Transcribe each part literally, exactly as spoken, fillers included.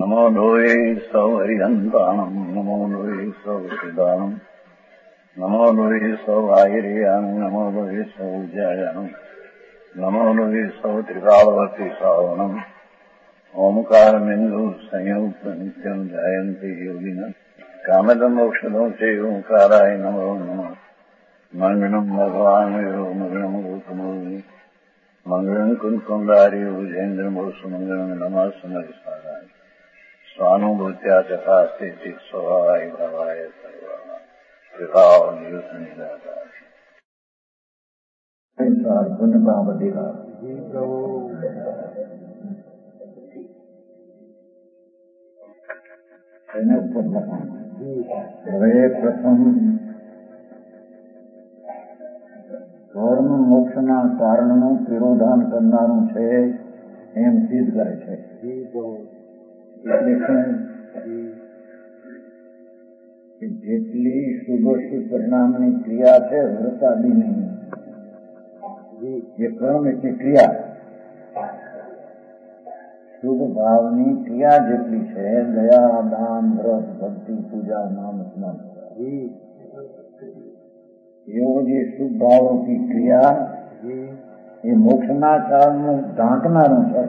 नमो लोये सौहरिहन्ताणम् नमो लोये सौहृदानम् नमो लोये सौभागिर्यानम् नमो लोये सौज्यायानम् नमो लोये सौत्रिकालवर्ति सावनम् ओंकारमिन्दु संयुक्त नित्यम् जायन्ति योगिनः कामदम् मोक्षदम् च ओंकाराय नमो नमः मंगलम् भगवान् यो मंगलम् गौतमोऽग्नि मंगलम् कुन्कुण्डारि भुजेन्द्रमोसुमङ्गलम् नमः समरिसाराय स्वानुभूत्या चकास्ते स्वभावाय भावाय सर्वाः कृपावनियुतनिदाता पुण्य पावतीका એને ઉપર લખાણ હવે પ્રથમ ધર્મ મોક્ષના કારણનું તિરોધાન કરનારું છે એમ સિદ્ધ કરે છે. એટલે કે જેટલી શુભ શુભ પરિણામની ક્રિયા છે વ્રતાદિની જે કર્મ એટલે ક્રિયા શુભ ભાવની ક્રિયા જેટલી છે દયા દાન વ્રત ભક્તિ પૂજા નામ સ્મરણ એવો જે શુભ ભાવો की ક્રિયા એ મોક્ષના કારણનું ઢાંકનારું છે.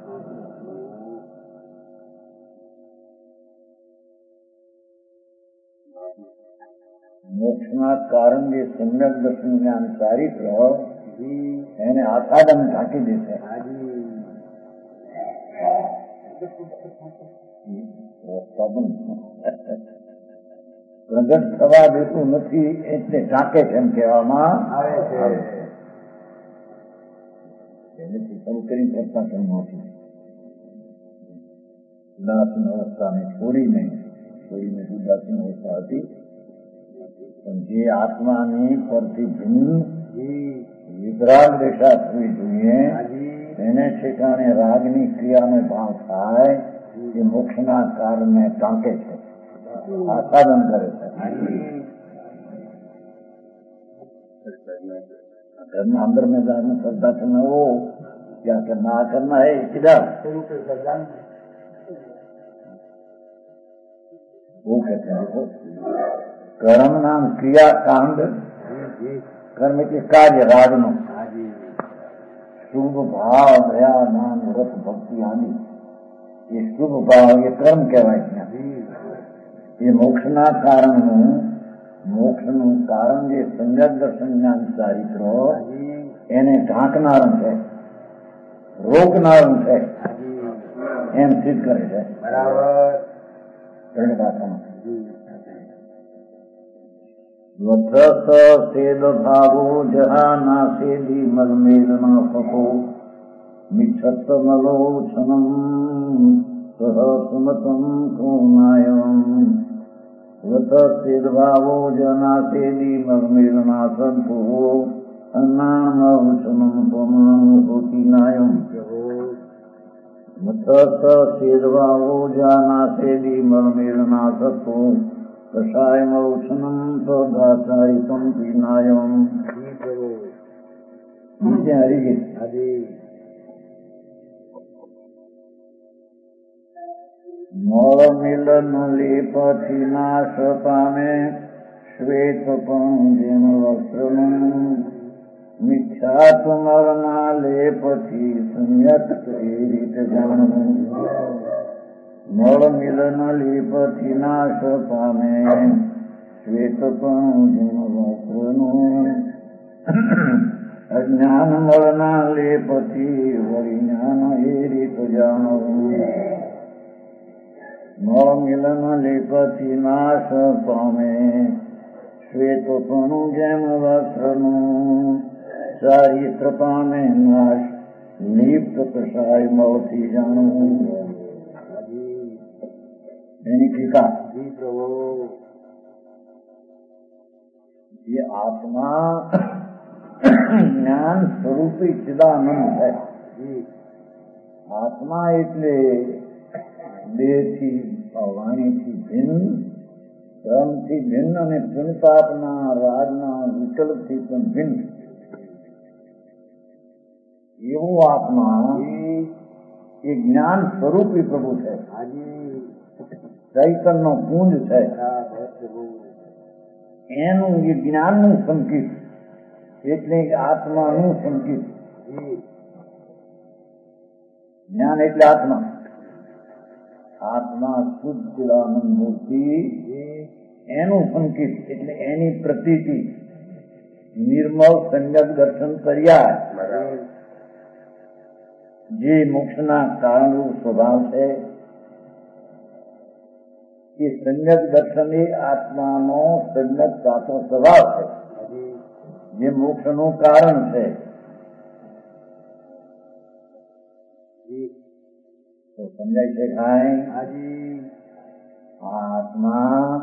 મોક્ષના કારણ જે સમ્યક દર્શન જ્ઞાન ચારિત્ર એને આચ્છાદન ઢાંકી દેશે. પ્રગટ થવા દેતું નથી એટલે ઢાંકે છે એમ કહેવામાં આવે છે. એનાથી શરૂ કરી કરતા કર્મોથી ઉદાસીન અવસ્થાને છોડીને છોડીને ઉદાસીન અવસ્થા હતી પણ જે આત્માની પરથી ભિન્ન વિતરાગ દેશા થવી જોઈએ એને ઠેકાણે રાગની ક્રિયાનો ભાવ થાય એ મોક્ષના કારણને ટાંકે છે, આસ્વાદન કરે છે. करना अंदर में जाना श्रद्धा करना वो क्या करना करना है किधर वो कहते हैं. देखो कर्म नाम क्रिया कांड कर्म के कार्य रागनो शुभ भाव दया दान व्रत भक्ति आदि ये शुभ भाव ये कर्म कहवाय છે. ये मोक्षना कारण મોક્ષનું કારણ જે સંજ્ઞાત દર્શન જ્ઞાન ચારિત્રો એને ઢાંકનારું છે, રોકનારું છે એમ સિદ્ધ કરે છે. બરાબર સેદ ભાવો જહાના સેદી મલમેલ ના સકો મિચ્છત મલોચનમ સહ સુમતમ કોનાયમ વતસ્તેદભાવો જનાસેદી મર્મેલના સંતો અન્નામવચનમ ત્વમનુભૂતિનાયમ વતસ્તેદભાવો જનાસેદી મર્મેલના સંતો કષાયમવચનમ તદાચારિતમ પીનાયમ. નીચે હરી ગઈ મોળ મિલન લેપથી નાશ પામે શ્વેત પણ વસ્ત્રનું મિથ્યાત્મરના લેપથી સમ્યક એ રીત જાણવું. મોળ મિલન લેપથી નાશ પામે શ્વેત પણ વસ્ત્રનું અજ્ઞાન મળના લેપથી વળી જ્ઞાન એ રીત જાણવું. મોળ મિલન લેપથી નાશ પામે શ્વેતપણું જેમ વસ્ત્રનું ચારિત્ર પામે નાશ લિપ્ત કષાય મળથી જાણવું. એની ટીકા જે આત્મા જ્ઞાન સ્વરૂપી ચિદાનંદ છે. આત્મા એટલે દેહથી વાણીથી ભિન્ન કર્મથી ભિન્ન અને પુણ્યપાપના રાગના વિકલ્પથી પણ ભિન્ન એવું આત્મા એ જ્ઞાન સ્વરૂપી પ્રભુ છે, ચૈતન્ય પુંજ છે. એનું એ જ્ઞાનનું સંકેત એટલે આત્માનું સંકેત. જ્ઞાન એટલે આત્મા. આત્મા શુદ્ધ ચિદાનંદ મૂર્તિ એનું સંકેત એટલે એની પ્રતીતિ. નિર્મળ સંજ્ઞક દર્શન કર્યા જે મોક્ષના કારણરૂપ સ્વભાવ છે એ સંજ્ઞક દર્શન એ આત્માનો સંજ્ઞક સાચો સ્વભાવ છે જે મોક્ષનું કારણ છે. તો સમજાય છે કાંઈ? આત્મા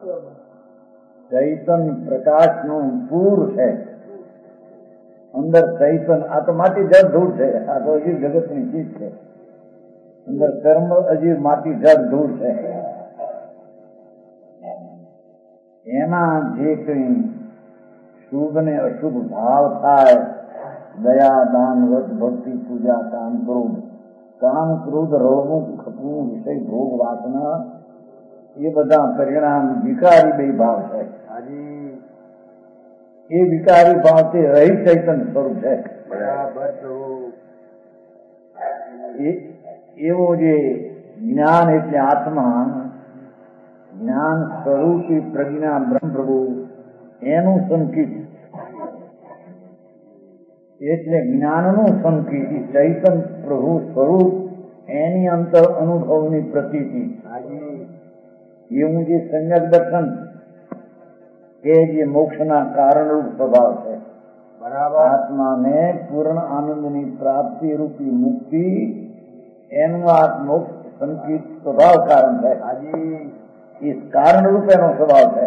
ચૈતન્ય પ્રકાશનું પૂર છે. અંદર ચૈતન્ય, આ તો માટી જળ ધૂળ છે, આ તો અજીવ જગતની ચીજ છે. અંદર કર્મ અજીવ માટી જળ ધૂળ છે. એના જે કઈ શુભ ને અશુભ ભાવ થાય, દયા દાન વ્રત ભક્તિ પૂજા કામ ક્રોધ, કામ ક્રોધ રોગું ખપવું વિષય ભોગ વાસના એ બધા પરિણામ વિકારી બે ભાવ છે. એ વિકારી ભાવ તે રહી ચૈતન્ય સ્વરૂપ છે. એવો જે જ્ઞાન એટલે આત્મા, જ્ઞાન સ્વરૂપી પ્રજ્ઞા બ્રહ્મ પ્રભુ એનું સંકેત એટલે જ્ઞાનનું સંકેત ચૈતન્ય પ્રભુ સ્વરૂપ એની અંતર અનુભવની પ્રતીતિ. એવું જે સંજ્ઞક દર્શન એ જે મોક્ષના કારણરૂપ સ્વભાવ છે. આત્માને પૂર્ણ આનંદની પ્રાપ્તિ રૂપી મુક્તિ એનું આ મોક્ષ સંકેત સ્વભાવ કારણ છે. એ કારણ રૂપ એનો સ્વભાવ છે.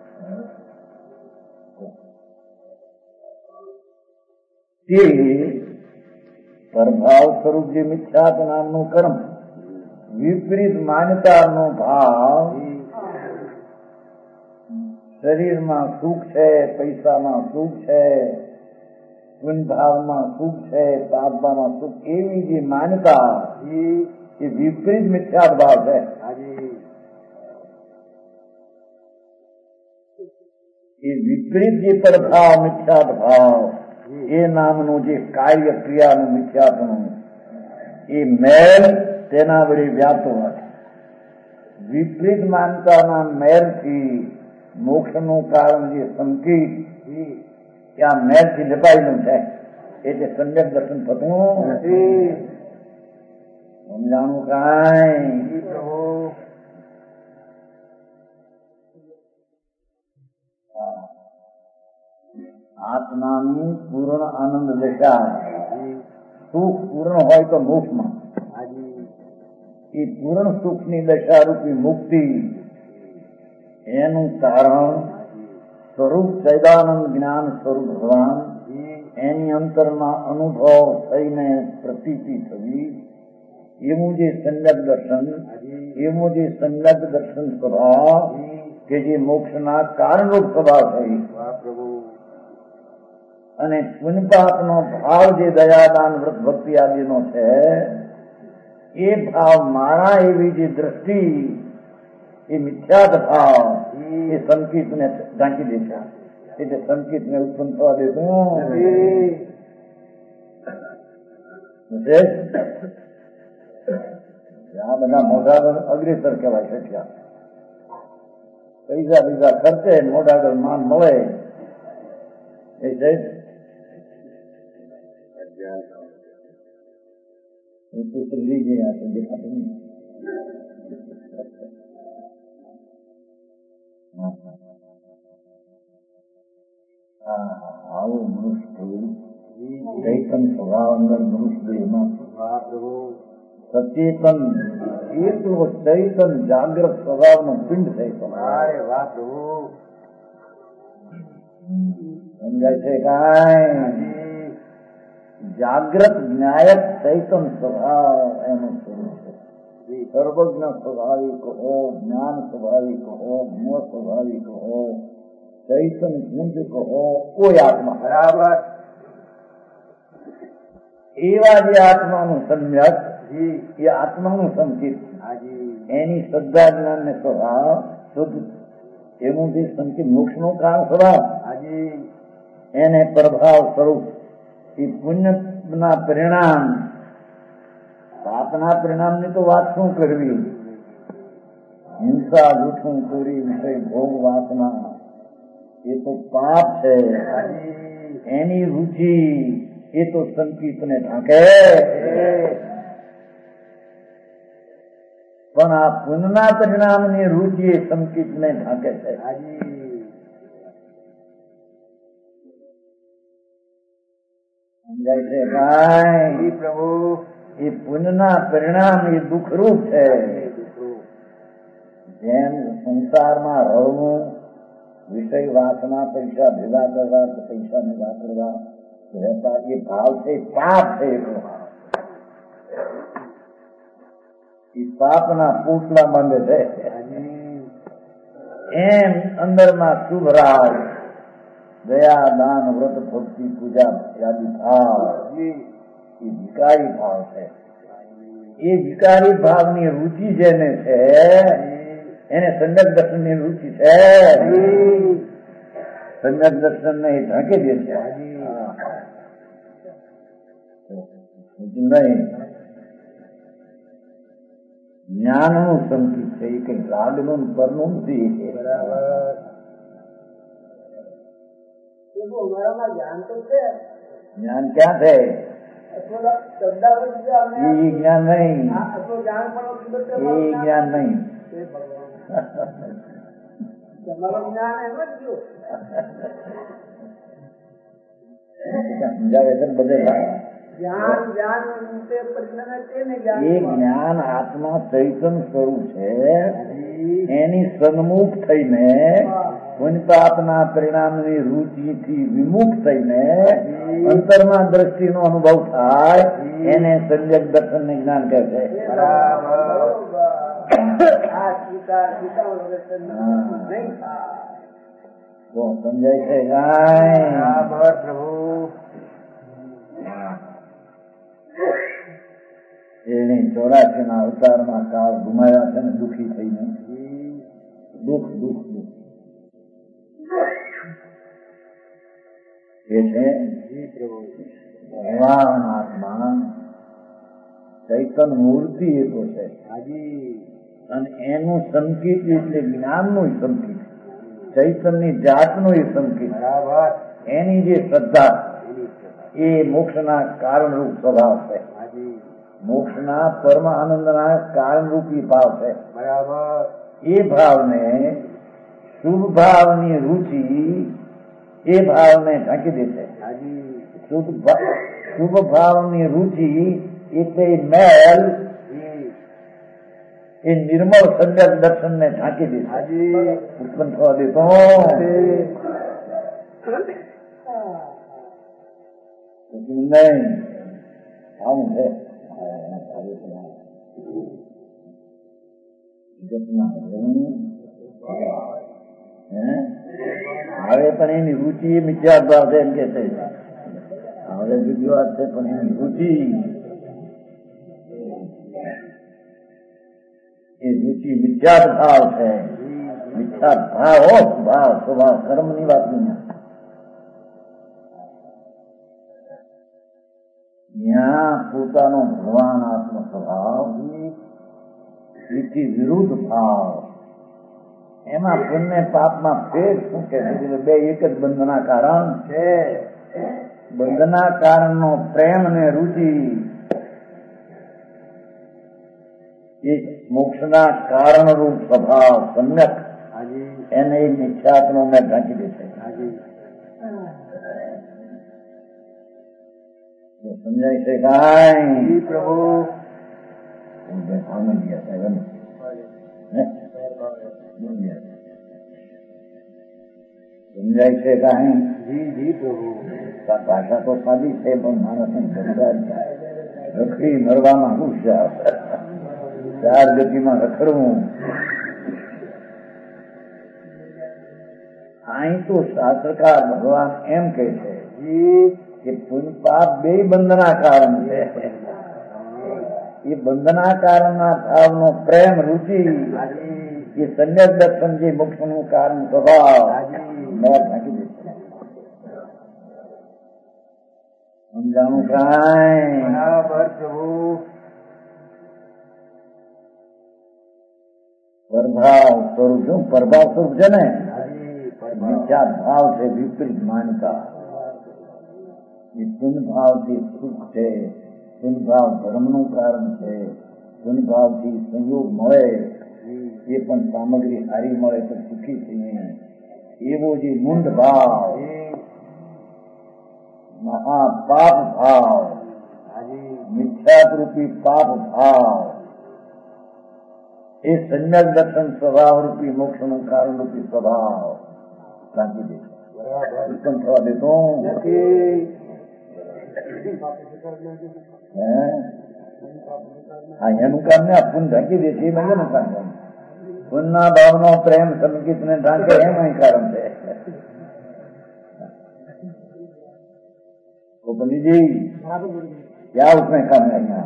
તે પ્રભાવ સ્વરૂપ જે મિથ્યાત નામનું કર્મ, વિપરીત માન્યતાનો ભાવ, શરીરમાં સુખ છે, પૈસામાં સુખ છે, પુણ્યભાવમાં સુખ છે, પાપભાવમાં સુખ, એવી જે માન્યતા એ વિપરીત મિથ્યાત ભાવ છે. એ વિપરીત જે પ્રભાવ મિથ્યાત ભાવ એ નામનું જે કાર્ય ક્રિયાનું મિથ્યાત્વનું એ મેલ તેના વડે વ્યાપતો હોય. વિપરીત માનતાના મેલથી મોક્ષનું કારણ જે સંકેત ત્યાં મેલથી લપાયેલું છે એટલે સંજ્ઞક દર્શન થતું નથી. સમજાણું કાંઈ? આત્માની પૂર્ણ આનંદ દશા, સુખ પૂર્ણ હોય તો મોક્ષમાં, એ પૂર્ણ સુખની દશા રૂપી મુક્તિ એનું કારણ સ્વરૂપ સૈદાનંદ જ્ઞાન સ્વરૂપ ભગવાન એની અંતરમાં અનુભવ થઈને પ્રતીતિ થવી, એવું જે સંજ્ઞક દર્શન, એવું જે સંજ્ઞક દર્શન સ્વભાવ કે જે મોક્ષના કારણરૂપ સ્વભાવ થઈ અને પુણ્યપાપનો ભાવ જે દયાદાન વ્રત ભક્તિ આદિનો છે એ ભાવ મારા એવી જે દ્રષ્ટિ એ મિથ્યાત ભાવ એ સંકેતને ઢાંકી દે છે. એટલે સંકેતને ઉત્પન્ન થવા દેતું આ બધા મોઢા અગ્રેસર કહેવાય છે. ત્યાં પૈસા પૈસા ખર્ચે મોઢા માન મળે એ છે. દેખાતું નહીં. આવું મનુષ્ય ચૈતન સ્વભાવ અંદર મનુષ્યમાં સચેતન એટલો ચૈતન જાગ્રત સ્વભાવનો પિંડ થઈ સમજાય છે કાંઈ? જાગ્રત જ્ઞાયક ચૈતન સ્વભાવ એનું સ્વરૂપ છે. સર્વજ્ઞ સ્વાભાવિક હો, જ્ઞાન સ્વાભાવિક હો, મોહ સ્વાભાવિક હો, ચૈતન પુંજ કહો, કોઈ આત્મા બરાબર એવા જે આત્માનું સંજ્ઞક એ આત્માનું સંકેત, એની શ્રદ્ધા જ્ઞાન ને સ્વભાવ શુદ્ધ, એનું જે સંકેત મોક્ષ નું કારણ સ્વભાવ, એને પ્રભાવ સ્વરૂપ એ પુણ્ય ના પરિણામ, પાપના પરિણામ ની તો વાત શું કરવી, હિંસા, જૂઠું, ચોરી, વિષય, ભોગ, વાસના, એ તો પાપ છે. એની રુચિ એ તો સંકિત ને ઢાંકે, પણ આ પુણ્યના પરિણામ ની રુચિ એ સંકિત ને ઢાંકે છે. સમજાય છે ભાઈ? પ્રભુ, એ પુણ્યના પરિણામ એ દુઃખરૂપ છે. જેમ સંસારમાં રહેવું, વિષય વાસના, પૈસા ભેગા કરવા, પૈસા ભેગા કરવા રહેતા, એ ભાવ છે, પાપ છે. એ પાપના પૂટલા બાંધે છે. એમ અંદરમાં શુભ રાગ, દયા, દાન, વ્રત, ભક્તિ, પૂજા આદિ ભાવ એ વિકારી ભાવ છે. એ વિકારી ભાવની રુચિ જેને છે એને સંજક દર્શન ની રુચિ છે. સંજક દર્શન ને એ ઢાંકી દે છે. નહીં, જ્ઞાન નું સંકેત છે. એ કઈ રાગ નું પરનું નથી. જ્ઞાન ક્યાં છે? એ જ્ઞાન નહીં, એ જ્ઞાન નહીં. સમજાવે છે બધે. એ જ્ઞાન આત્મા ચૈતન સ્વરૂપ છે. એની સન્મુખ થઈને પુણ્યપાપના પરિણામની રુચિથી વિમુખ થઈને અંતરમાં દ્રષ્ટિનો અનુભવ થાય, એને સંજક દર્શન ને જ્ઞાન કહે છે. સમજાય છે પ્રભુ? એને ચોરાસી ના અવતારમાં કાળ ગુમાવ્યા છે ને, દુઃખી થઈને દુઃખ દુઃખ દુઃખ એ છે ભગવાન આત્મા ચૈતન મૂર્તિ એ તો છે. અને એનું સંકેત એટલે જ્ઞાનનું સંકેત, ચૈતનની જાતનું એ સંકેત. એની જે શ્રદ્ધા એ મોક્ષના કારણરૂપ સ્વભાવ છે. મોક્ષના પરમ આનંદના કારણરૂપી ભાવ છે. એ ભાવને શુભ ભાવની રુચિ એ ભાવને ઢાંકી દે છે. શુભ ભાવની રુચિ એટલે મેલ એ નિર્મળ સંજક દર્શન ને ઢાંકી દે છે, ઉત્પન્ન થવા દેતો. નહીં આવું છે હવે પણ એની રુચિ મિથ્યા ભાવ છે એમ કે છે. હવે બીજી વાત છે, પણ એની રુચિ એ રુચિ મિથ્યાત ભાવ છે. મિથ્યાત ભાવ હો, ભાવ સ્વભાવ કર્મ ની વાત નહીં. ત્યાં પોતાનો ભગવાન આત્મ સ્વભાવ એથી વિરુદ્ધ ભાવ, એમાં પુણ્ય પાપમાં ફેર શું કે બે એક જ બંધના કારણ છે. બંધના કારણનો પ્રેમ ને રુચિ એ મોક્ષના કારણરૂપ સ્વભાવ સમ્યક એને એક મિથ્યાત્મનો મેં ઢાંકી દે છે. સમજાય છે કાંઈ પ્રભુ? સમજાય છે કાંઈ? જી જી પ્રભુ. ભાષા તો સાદી છે, પણ માણસને રખડી મરવામાં હોશિયાર, ચાર ગતિમાં રખડવું. અહીં તો શાસ્ત્રકાર ભગવાન એમ કે છે કે પુણ્ય પાપ બે બંધના કારણ છે. ये બંધના કારણના ભાવનો પ્રેમ રુચિ ये सम्यक दर्शन के मोक्ष નું કારણ સ્વભાવ મેં ઢાંકી દે સમજાણું કાંઈ બરાબર પ્રભુ प्रभाव स्वरूप जो प्रभाव स्वरूप છે ને मिथ्या भाव से विपरीत मानता ये पुण्य भाव થી સુખ છે પુણ્ય ભાવ ધર્મનું કારણ છે પુણ્ય ભાવથી સંયોગ મળે એ પણ સામગ્રી સારી મળે તો સુખી થઈએ એવો જે મૂંડ ભાવ મહાપાપ ભાવ મિથ્યારૂપી પાપ ભાવ એ સમ્યક દર્શન સ્વભાવ રૂપી મોક્ષ નું કારણ રૂપી સ્વભાવ રાખી દે ઉત્પન્ન થવા દેતો હા એનું કામ ને આ પુણ્ય ઢાંકી દે છે એમાં એનું કામ પુણ્યના ભાવનો પ્રેમ સંગીત ને ઢાંકે એમાં કારણ છે गोपनी जी क्या उसमें काम है यहाँ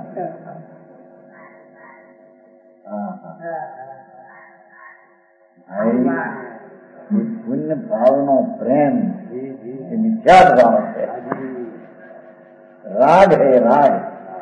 पुण्य भावनो प्रेम मिथ्या भाव है राग है राग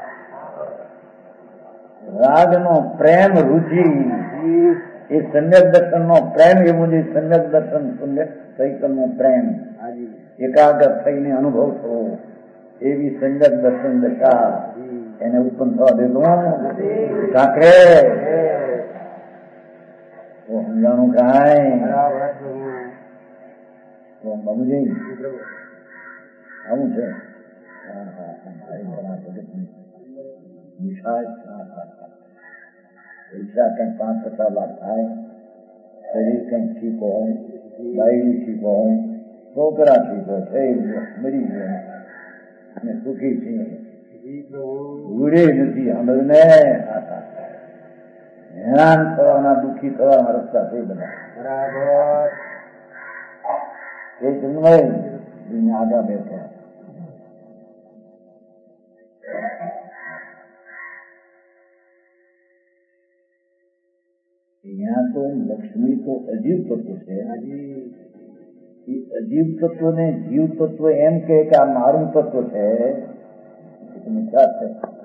राग नो प्रेम रुचि ये सम्यक दर्शन नो प्रेम ये मुझे सम्यक दर्शन सम्यक सैकल नो प्रेम एकाग्र थईने अनुभव थो एवी सम्यक दर्शन दशा એને ઉત્પન્ન થવા દેતો ઠાકરે તો સમજાણું કાંઈ બાબુજી આવું છે પૈસા કંઈક પાંચ પચાસ લાખ થાય શરીર કંઈક ઠીક હોય બાયડી ઠીક હોય છોકરા ઠીક હોય થઈ મરી ગયો અને સુખી છીએ ઉડે નથી અમલને હેરાન થવાના દુઃખી થવાના રસ્તા થઈ બધા બરાબર એ જન્મય આગા બેઠા यहाँ तो लक्ष्मी तो अजीव तत्व है अजीव तत्व ने जीव तत्व एम के का मारू तत्व है मिथ्या है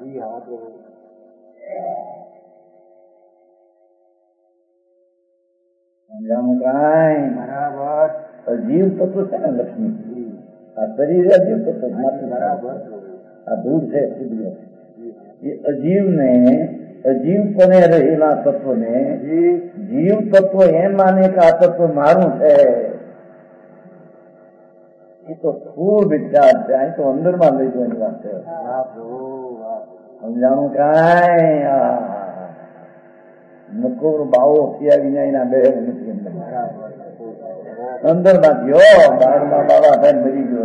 बराबर अजीव तत्व है ना लक्ष्मी आ शरीर अजीव तत्व बराबर आ दूर से ये अजीव ने अजीव पने रहेला तत्व ने जीव तत्व एम माने का तत्व मारू है ये तो खूब विचार है तो अंदर में ले जाने बात है समझाणु कांई नकोर बाओ किया विना बेह નથી અંદર માં ગયો બહાર માં બાબા ભાઈ મરી ગયો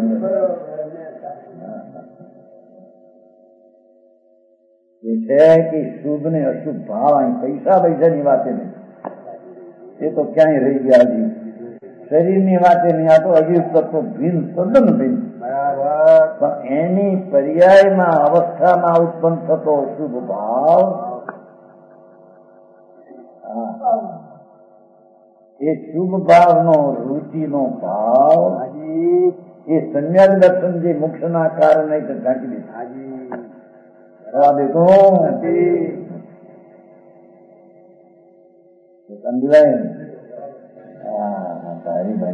ये है कि शुभ ने अशुभ भाव आई पैसा पैसा ની વાતે नहीं ये तो क्या ही रही गया जी शरीर ની વાતે नहीं आ तो अजीव तत्व भिन्न तद्दन भिन्न बराबर एनी पर्याय में अवस्था में उत्पन्न थतो शुभ भाव ये शुभ भाव नो रुचि नो भाव ये सम्यक दर्शन के मोक्ष ना कारण नहीं तो ढांकी दे देखो समझाए तारी भाई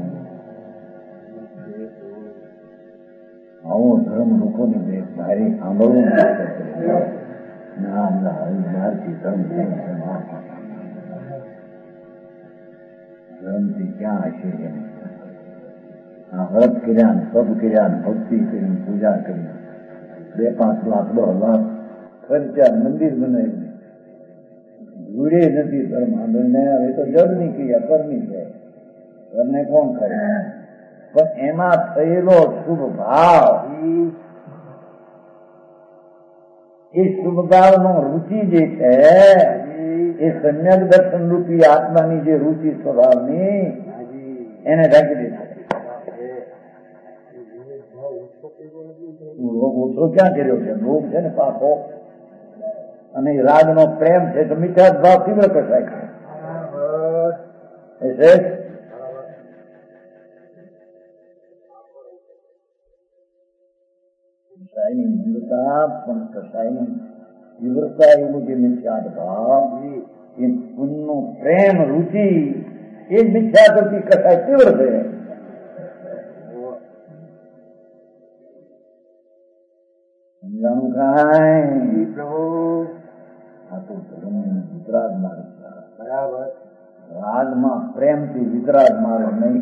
आओ धर्म लोगों ने देख भारी सांभळो ना ना हरिद्वार की धर्म धर्म की क्या आश्चर्य व्रत કર્યા सब કર્યા भक्ति કરી पूजा કરી બે પાંચ લાખ દસ લાખ ખર્ચા મંદિર બનાવ્યું जुड़े नहीं धर्म आंदोलन હવે તો જગની ક્રિયા કરની છે ઘરને કોણ કરે પણ એમાં થયેલો શુભ ભાવ એ શુભ ભાવનો રુચિ જે છે એ સમ્યક દર્શન રૂપી આત્માની જે રુચિ સ્વભાવની એને ઢાંકી દે લોભ ઓછો ક્યાં કર્યો છે લોભ છે ને પાપો અને રાગનો પ્રેમ છે તો મીઠા ભાવ તીવ્ર કસાય છે. કસાયની મંદતા પણ કસાયની તીવ્રતા એવું જે મિથ્યા ભાવ એ પુણ્યનો પ્રેમ રુચિ એ જ મિથ્યા કરતી કસાય તીવ્ર છે. સમજાણું કાંઈ પ્રભુ આ તો ધર્મની વિતરાગ માર્ગ બરાબર રાગમાં પ્રેમથી વિતરાગ માર્ગ નહીં.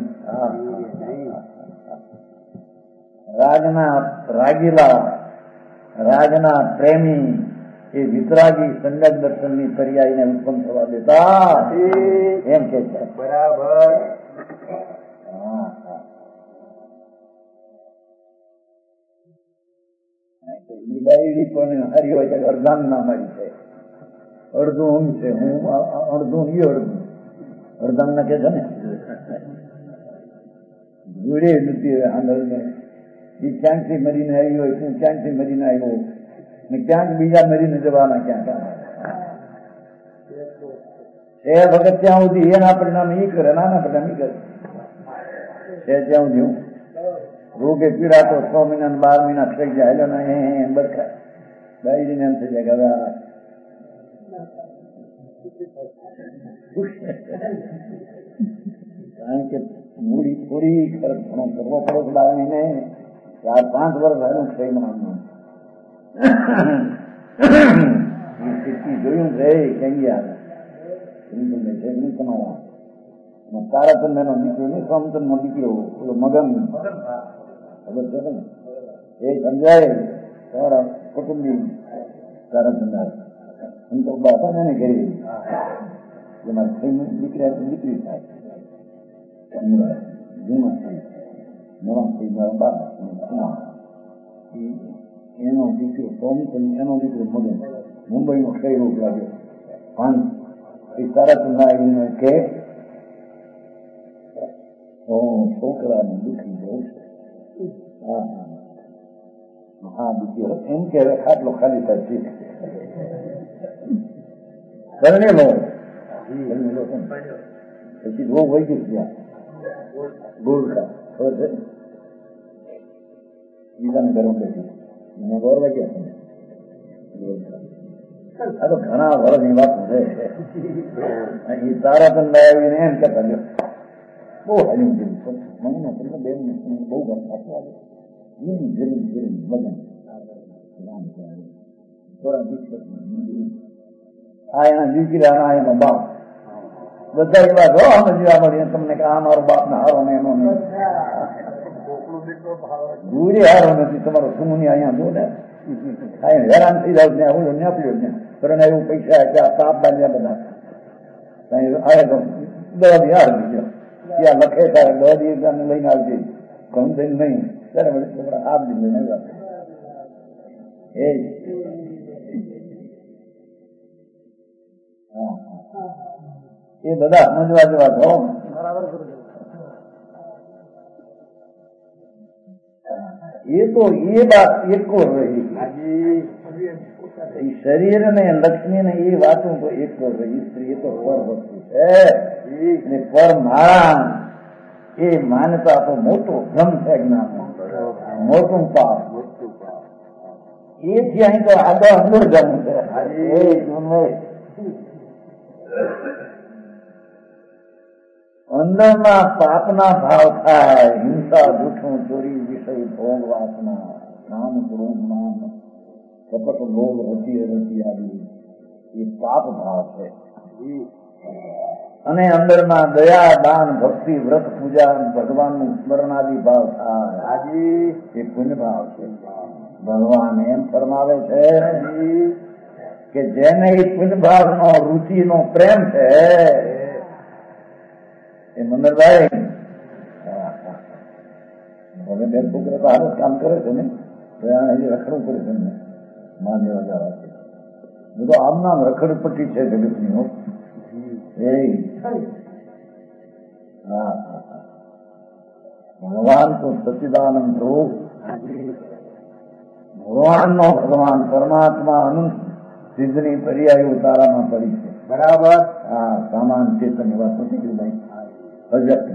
રાગના રાગીલા રાજના પ્રેમી એ વિતરાગી સમ્યક દર્શનની પર્યાયને ઉત્પન્ન થવા દેતા એમ કે છે. બરાબર ડાયરી પણ હારી હોય છે અર્ધાન ના મારી છે અડધું ઊંઘ છે હું અડધું એ અડધું અર્ધાન ના કે છે ને જોડે નથી આંધળ ને એ ક્યાંકથી મરીને આવી હોય તું ક્યાંકથી મરીને આવ્યો ને ક્યાંક બીજા મરીને જવાના ક્યાંક એ વખત ત્યાં સુધી એના પરિણામ એ કરે નાના પરિણામ એ કરે એ ત્યાં સુધી રોગે પીડાતો છ મહિના ને બાર મહિના થઈ જાય એટલે ના એમ બરખાય ડાયરીને એમ થઈ જાય કે કારણ કે મૂડી થોડી ખર્ચ ઘણો કરવો પડે બાર મહિને ચાર પાંચ વર્ષ એનું ક્ષય માનવું એ સ્થિતિ જોયું છે કઈ આવે તમારા તારાચંદ એનો દીકરો નહીં સોમચંદ નો દીકરો ઓલો મગન ખબર છે ને એ સમજાય તમારા કુટુંબી તારાચંદ એમ તો બાપા ને કરી એમાં દીકરી દીકરી થાય જૂનો થઈ નવા થઈ મારા બાપ એનો દીકરો સોમચંદ એનો દીકરો મગન મુંબઈ નો ક્ષય રોગ લાગ્યો પાંચ એ તારાચંદ આવીને કે છોકરાની દીકરી બહુ છે હા હા હા દીકરી એમ કે ખાટલો ખાલી થાય ઠીક કરણેલો પછી બહુ વહી ગયું ત્યાં ગોળકા ખબર છે બીજાને ગરમ બેઠી મને ગૌર વાગ્યા આ તો ઘણા વર્ષની વાત છે એ તારાચંદ આવીને એમ કહેતા લ્યો બહુ હાલ્યું જેવું મને તમને બેન બહુ ગમતા જેમ જેમ જેમ મગન થોડા દિવસ આ એના દીકરા આ એનો બાપ બધા એવા જો અમે જોવા મળીએ તમને કે આ મારો બાપ ને હારો ને એનો નહીં દૂરી હારો નથી તમારો સુમુની અહીંયા જો ને હેરાન થઈ જાવ ત્યાં ઓલો ન્યાપ્યો ને પણ એવું પૈસા આપ્યા પાપ બાંધ્યા બધા આવ્યા તો દવા દી હાર દીધો ત્યાં લખે તારે દવા દી લઈને આવજે ઘઉં દઈને નહીં ત્યારે આપ દીધું નહીં વાત એ એ બધા સમજવા જેવા છો એ તો એ વાત એકો રહી શરીર ને લક્ષ્મી ને એ વાતો તો એકો રહી સ્ત્રી એ તો પર વસ્તુ છે પર મારા એ માનતા તો મોટો ભ્રમ છે જ્ઞાન મોટું પાપ એ ત્યાં તો આગળ અંદર જવું છે અંદરમાં પાપના ભાવ થાય હિંસા જૂઠું ચોરી વિષય ભોગ વાસના નામ ક્રોધ નામ કપટ લોભ રચી રચી આવી એ પાપ ભાવ છે અને અંદરમાં દયા દાન ભક્તિ વ્રત પૂજા ભગવાનનું સ્મરણાદિ ભાવ થાય એ પુણ્ય ભાવ છે. ભગવાન એમ ફરમાવે છે કે જેને એ પુણ્ય ભાવનો રુચિનો પ્રેમ છે એ મંદરભાઈ હવે બે છોકરા તો હાલ કામ કરે છે ને રખડવું કરે છે ને માં લેવા જવા છે બધું આમ નામ રખડ પટ્ટી છે જગતની હો એ હા ભગવાન તો સચિદાનંદ રૂપ ભગવાન નો ભગવાન પરમાત્મા અનંત સિદ્ધની પર્યાય ઉતારામાં પડી છે. બરાબર. હા, સામાન ચેતન ની વાત નથી ભાઈ, અવ્યક્ત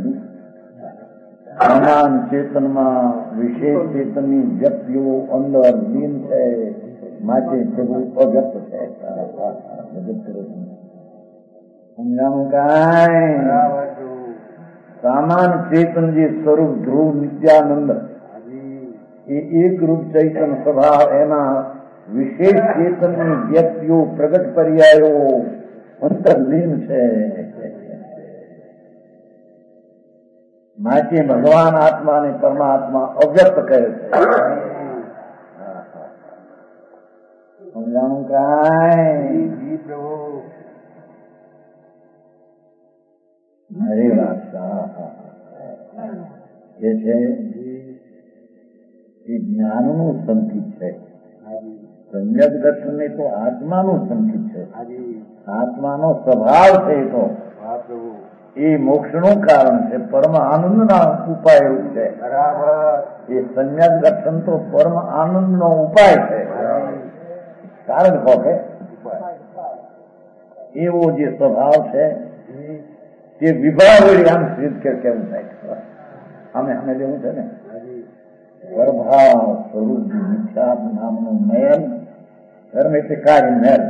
સામાન ચેતનમાં વિશેષ ચેતનની વ્યક્તિઓ અંદર લીન છે, માટે પ્રભુ અવ્યક્ત છે. સમજાણું કાંઈ? સામાન ચેતન જે સ્વરૂપ ધ્રુવ નિત્યાનંદ એ એક રૂપ ચૈતન સ્વભાવ, એના વિશેષ ચેતનની વ્યક્તિઓ પ્રગટ પર્યાયો અંતર્લીન છે. માટે ભગવાન આત્મા અને પરમાત્મા અવ્યક્ત કહે છે. સમજાણું કાંઈ? અરે વાત એ છે એ જ્ઞાનનું સંકેત છે. સમ્યક દર્શન એ તો આત્માનું સંકેત છે. આત્માનો સ્વભાવ છે. એ તો એ મોક્ષનું કારણ છે, પરમ આનંદના ઉપાય રૂપ છે. એ સમ્યક દર્શન તો પરમ આનંદનો ઉપાય છે. કારણ કહો કે એવો જે સ્વભાવ છે તે વિભાગ આમ સિદ્ધ કે કેવું થાય અમે અમે જેવું છે ને ગર્ભાવ સ્વરૂપ મિથ્યાત્મ નામનું મેલ, ધર્મ એટલે કાર્ય મેલ.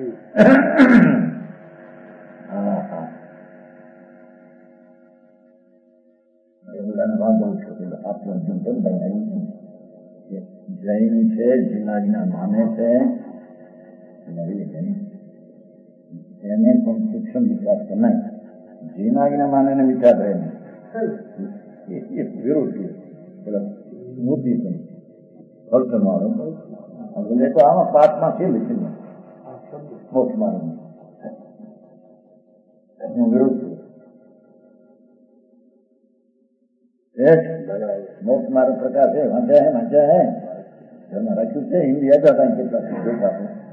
હા હા બધાને વાંધો છે આપણું ચિંતન બનાવ્યું છે. જૈન છે, જીનાજીના માને છે, એને પણ શિક્ષણ વિચાર નહીં. જીનાજીના માને ને વિચાર રહે નહીં, એ વિરોધી મોદી છે. ખર્ચ મારો તો આમાં પાઠમાં છે લખેલું મોક્ષ મારો વિરોધ મોક્ષ મારો પ્રકાર છે. વાંચ્યા હે વાંચ્યા હે ઘરમાં રાખ્યું છે. હિન્દી હતા કેટલા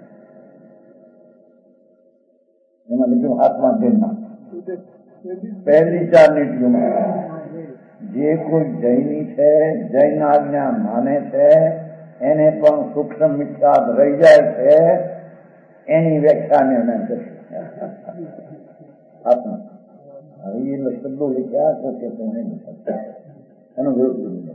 એમાં લીધું હાથમાં ધ્યાનમાં પહેલી ચાર નીતિઓમાં જે કોઈ જૈની છે, જૈન આજ્ઞા માને છે, એને પણ સૂક્ષ્મ મિથ્યાત રહી જાય છે. એની વ્યાખ્યા નિર્ણય કરશે આત્મા. હવે એ શબ્દો લખ્યા તો કે એનો વિરોધ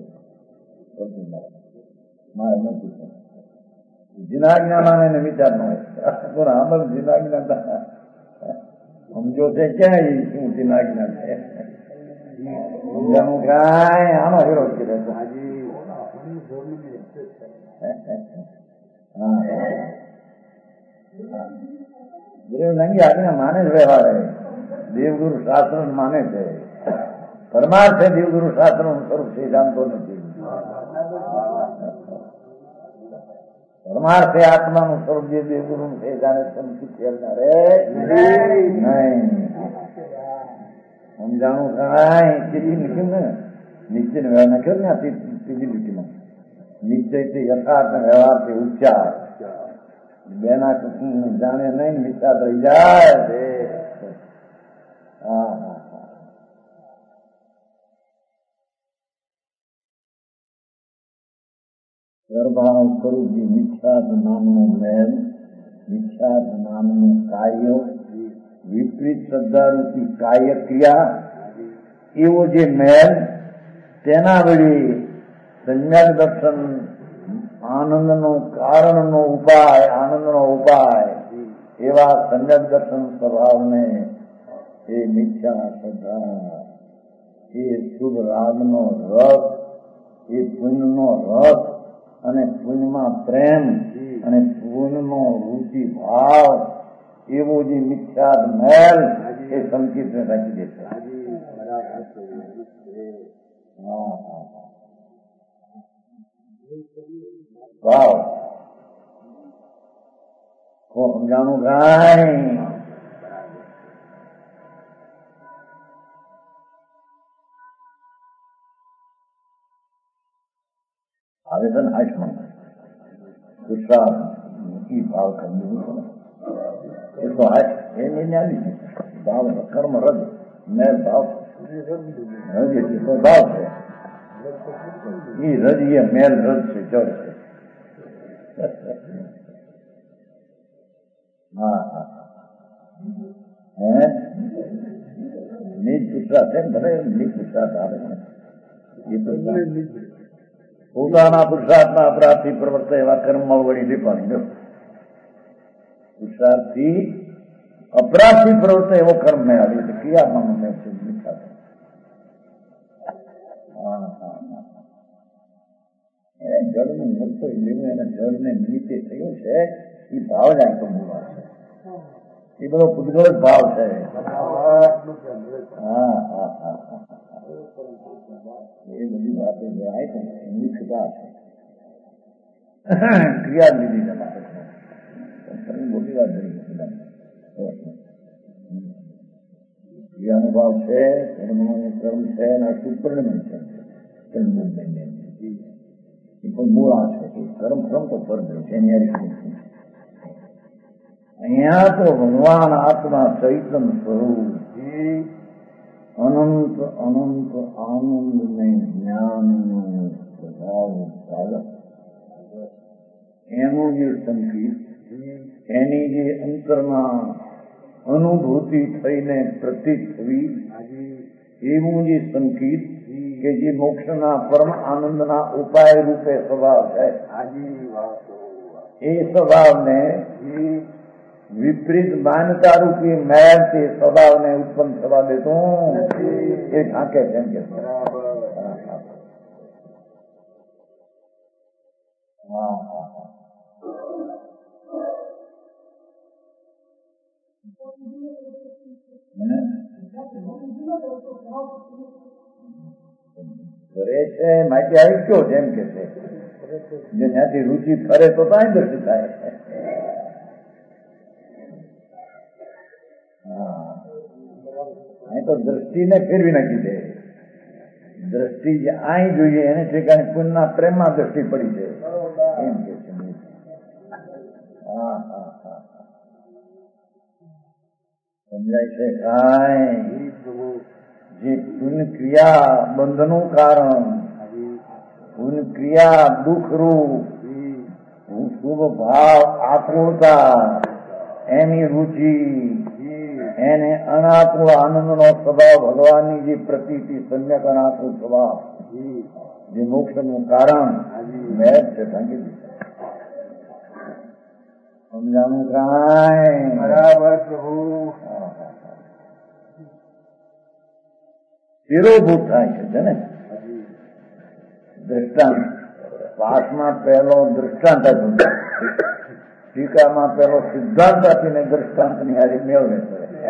મારે નથી. જીનાજ્ઞા માને એને વિચાર ન હોય પણ આમ જીનાજ્ઞા સમજો છે ક્યાં એ શું જીનાજ્ઞા છે સમજાનું કાંઈ આનો વિરોધ કરે છે. નંગી આજ્ઞા માને જ વ્યવહાર દેવગુરુ શાસ્ત્ર માને છે. પરમાર્થ છે દેવગુરુ શાસ્ત્ર નું સ્વરૂપ છે જાણતો નથી. પરમાર્થ આત્માનું સ્વરૂપ જે દેવગુરુ છે જાણે સમજી ફેરનારે નહીં. સમજાણું કાંઈ? ત્રીજી લીટી ને નિશ્ચય ને વ્યવહાર નાખ્યો ને ત્રીજી લીટીમાં નિશ્ચય થી યથાર્થ વ્યવહાર થી ઉચ્ચાર બેના જાણે નહીં નિશ્ચા થઈ જાય. હા હા ગર્ભાવ સ્વરૂપજી મિથ્યાત નામનું મેલ, મિથ્યાત નામનું કાર્ય, વિપરીત શ્રદ્ધારૂપી કાર્ય ક્રિયા, એવો જે મેલ તેના વળી સમ્યક દર્શન આનંદનો કારણનો ઉપાય, આનંદનો ઉપાય એવા સમ્યક દર્શન સ્વભાવને એ મિથ્યા શ્રદ્ધા, એ શુભ રાગનો રસ, એ પુણ્યનો રસ અને પુણ્યમાં પ્રેમ અને પુણ્યનો રુચિ ભાવ એવો જે મિથ્યાત મેલ એ સંકિતને રાખી દે છે. ભાવ તો સમજાણું કાંઈ? આવે છે ને હાશમાં ગુજરાત ઈ ભાવ કર્યું એ તો હાશ એની આવી ભાવ કર્મ રજ મેર ભાવ રજ એટલે તો ભાવ છે. ઈ રજ એ મેલ રજ છે, જળ છે. હા હા હે નિજ પુરુષાર્થ એમ ભલે નિજ પુરુષાર્થ આવે એ પોતાના પુરુષાર્થના અપરાધથી પ્રવર્તે એવા કર્મમાં વળી લીપાણી જો પુરુષાર્થથી અપરાધથી પ્રવર્તે એવો કર્મ મેં આવી તો ક્રિયામાં મેં લીધા હા હા હા એને જળનું મુક્ત લેવું એના જળને નિમિત્તે થયું છે એ ભાવ જ આખો બોલા છે એ બધો પૂતગળ જ ભાવ છે હા હા હા હા એ બધી વાતો જે આવે છે એની ખુદા છે ક્રિયા લીધી છે માટે મોટી વાત ક્રિયાનો ભાવ છે કર્મનો કર્મ છે અને સુપરિણમ છે એ કોઈ મૂળા છે કર્મ ક્રમ તો ફર છે એની અહીંયા તો ભગવાન આત્મા ચૈતન સ્વરૂપ અનંત અનંત આનંદ ને જ્ઞાનનો સ્વભાવ ચાલક એનું જે સંકેત એની જે અંતરમાં અનુભૂતિ થઈને પ્રતીત થવી એવું જે સંકેત કે જે મોક્ષના પરમ આનંદના ઉપાય રૂપે સ્વભાવ છે એ સ્વભાવને વિપરીત માન્યતા રૂપી મેળ તે સ્વભાવને ઉત્પન્ન થવા દેતો એ ઢાંકે છે એમ કે હા હા હા કરે છે માટે આવી ગયો જેમ કે છે જે ત્યાંથી રુચિ ફરે તો ત્યાં દ્રષ્ટિ થાય હા અહીં તો દ્રષ્ટિને ફેરવી નાખી દે દ્રષ્ટિ જે અહીં જોઈએ એને ઠેકાણે પુણ્યના પ્રેમમાં દ્રષ્ટિ પડી છે એમ કે છે હા હા હા સમજાય છે કાંઈ જે પુણ્ય ક્રિયા બંધનું કારણ પુણ્ય ક્રિયા દુઃખરૂપ શુભ ભાવ આકૃતા એની રુચિ એને અનાકુળ આનંદનો સ્વભાવ ભગવાનની જે પ્રતીતિ સમ્યક અનાકુળ સ્વભાવ જે મોક્ષનું કારણ મેં છે ઢંગી સમજાનું કાંઈ બરાબર પ્રભુ શિરોભૂત થાય છે ને દ્રષ્ટાંત પાઠમાં પહેલો દૃષ્ટાંત હતું ટીકામાં પહેલો સિદ્ધાંત આપીને દ્રષ્ટાંતની હારી મેળવે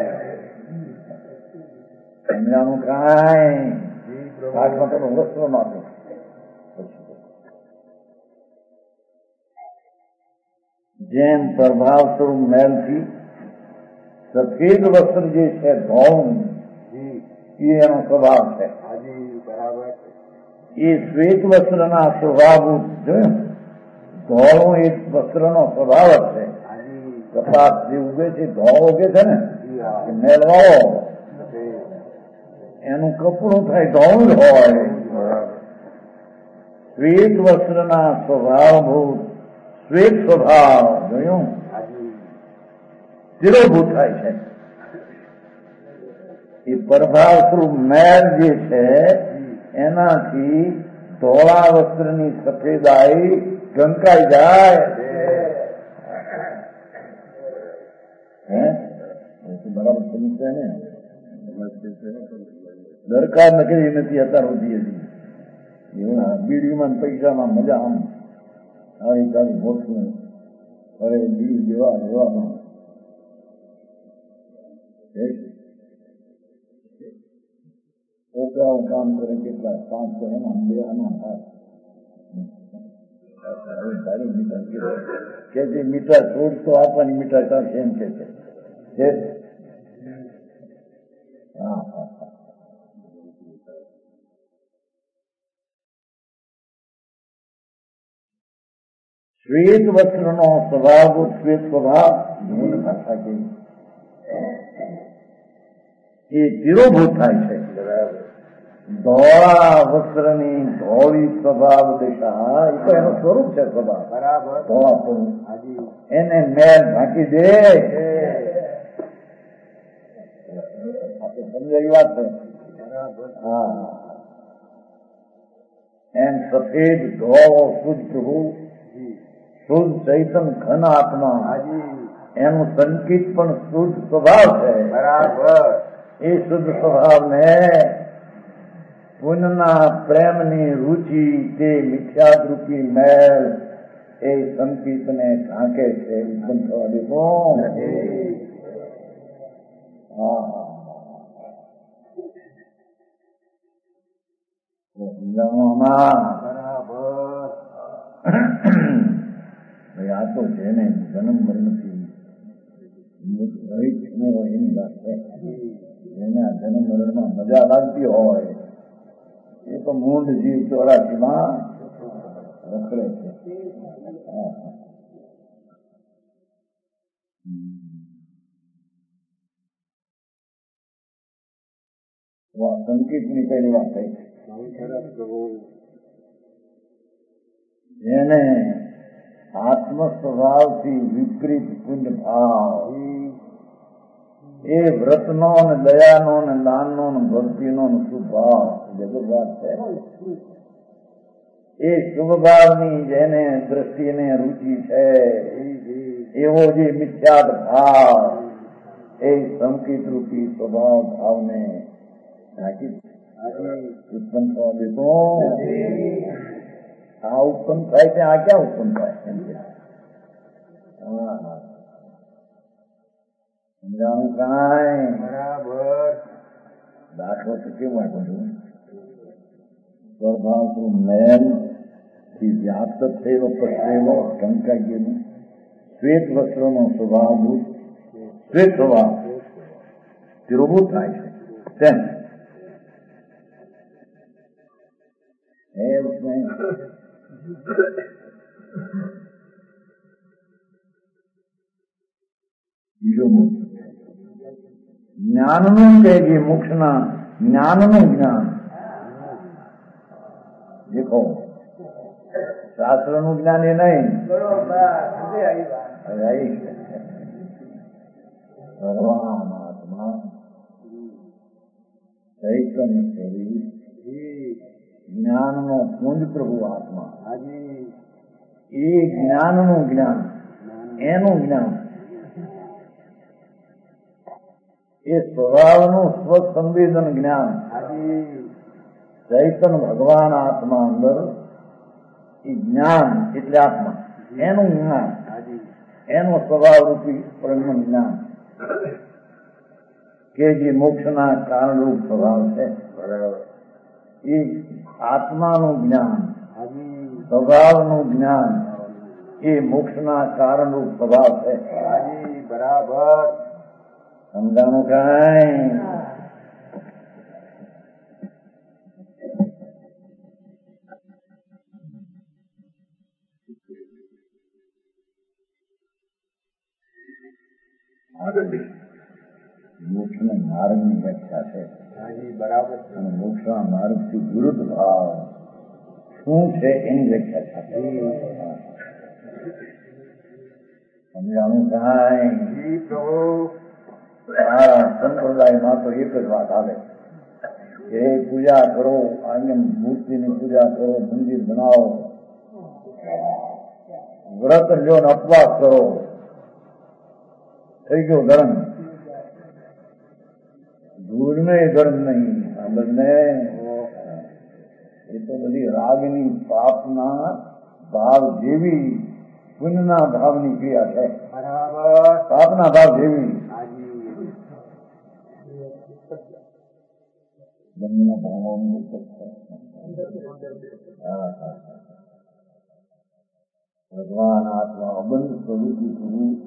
સમજાનું કાંઈ પાઠમાં પેલો વસ્ત્રો નાખો જેમ પ્રભાવ સ્વરૂપ મેલથી સફેદ વસ્ત્ર જે છે ધોળું એ એનો સ્વભાવ છે એ શ્વેત વસ્ત્રના સ્વભાવભૂત જોયું ધોળું એક વસ્ત્રનો સ્વભાવ જ છે કપાસ જે ઉગે છે ધોળો ઉગે છે ને મેલવાળો એનું કપડું થાય ધોળું જ હોય શ્વેત વસ્ત્રના સ્વભાવભૂત શ્વેત સ્વભાવ જોયું શિરોભૂત થાય છે એ પ્રભાવ સ્વરૂપ મેર જે છે એનાથી ધોળા વસ્ત્રની સફેદાઈ ઢંકાઈ જાય બરાબર સમજશે ને દરકાર નકરી નથી અત્યાર સુધી હતી એવું બીડીમાં પૈસામાં મજા આમ સારી સારી મોટું અરે બીડી દેવા લેવામાં છોકરાઓ કામ કરે કેટલા પાંચસો એમાં દેવાના થાય કે જે મીઠા છોડ તો આપવાની મીઠા ચાલશે એમ કે છે હા હા હા શ્વેત વસ્ત્રનો સ્વભાવ શ્વેત સ્વભાવ ભાષા કે એ તિરોભૂત થાય છે ધોળા વસ્ત્રની ધોળી સ્વભાવ દિશા, એ તો એનું સ્વરૂપ છે સ્વભાવ. બરાબર. ધોળા સ્વરૂપ હાજી. એને મેલ ઢાંકી દે. સમજાવી વાત છે. બરાબર. હા. એમ સફેદ ધોળો શુદ્ધ પ્રભુ, શુદ્ધ ચૈતન ઘન આત્મા, હાજી. એનું સંકિત પણ શુદ્ધ સ્વભાવ છે. બરાબર. એ શુદ્ધ સ્વભાવને પુનના પ્રેમની રુચિ તે મિથ્યાદરૂપી મેલ એ સંકિતને ઢાંકે છે. ઉત્પન્ન થવા દેતો. હા સમજાવવામાં બરાબર. આ તો જેને જન્મ મરણથી રહિત ન હોય એની વાત છે. જેને આ જન્મ મરણમાં મજા લાગતી હોય એ તો મૂંઢ જીવ ચોરાશીમાં રખડે છે. સંકિતની પહેલી વાત થઈ. જેને આત્મ સ્વભાવથી વિપરીત પુણ્ય ભાવ, એ વ્રતનો ને દયાનો ને દાનનો ને ભક્તિનો ને શુભ ભાવ જગત વાત છે. એ શુભ ભાવની જેને દ્રષ્ટિને રુચિ છે, એવો જે મિથ્યાદ ભાવ એ સંકિત રૂપી સ્વભાવ ભાવને ઢાંકી ઉત્પન્ન થવા દેતો. આ ઉત્પન્ન થાય છે. આ ક્યાં ઉત્પન્ન થાય? સમજાવું કાંઈ? બરાબર. દાખલો તો કેવું આપું છું. સ્વભાવનું મેલ થી વ્યાપ્ત થયેલો પસરેલો ઢંકાઈ ગયેલો શ્વેત વસ્ત્રનો સ્વભાવ શ્વેત સ્વભાવ તિરોભૂત થાય છે. તેમ બીજો મોક્ષ જ્ઞાનનું કે જે મોક્ષના જ્ઞાનનું જ્ઞાન દેખો, શાસ્ત્રનું જ્ઞાન એ નહીં. ભગવાન આત્મા ચૈતન્ય શરીર જ્ઞાનનો પુંજ પ્રભુ આત્મા, એ જ્ઞાનનું જ્ઞાન, એનું જ્ઞાન, એ સ્વભાવનું સ્વસંવેદન જ્ઞાન, ચૈતન ભગવાન આત્મા અંદર એ જ્ઞાન એટલે આત્મા, એનું જ્ઞાન, એનું સ્વભાવ રૂપી પરમ જ્ઞાન કે જે મોક્ષના કારણરૂપ સ્વભાવ છે. એ આત્માનું જ્ઞાન, સ્વભાવનું જ્ઞાન એ મોક્ષના કારણરૂપ સ્વભાવ છે. બરાબર. સમજાણું કાંઈ? મોક્ષના માર્ગની વ્યાખ્યા છે. બરાબર. અને મોક્ષના માર્ગથી વિરુદ્ધ ભાવ શું છે એની વ્યાખ્યા છે. સમજાણું કાંઈ? મારા સંપ્રદાયમાં તો એક જ વાત આવે કે પૂજા કરો, અહીંયા મૂર્તિની પૂજા કરો, મંદિર બનાવો, વ્રત લ્યો ને અપવાસ કરો, થઈ ગયો ધર્મ. ધૂળને ધર્મ નહીં. આ બંને એ તો બધી રાગની પાપના ભાવ જેવી પુણ્યના ભાવની ક્રિયા છે. પાપના ભાવ જેવી બંનેના ભાવો ભગવાન આત્મા અબંધ સ્વરૂપી સ્વરૂપ,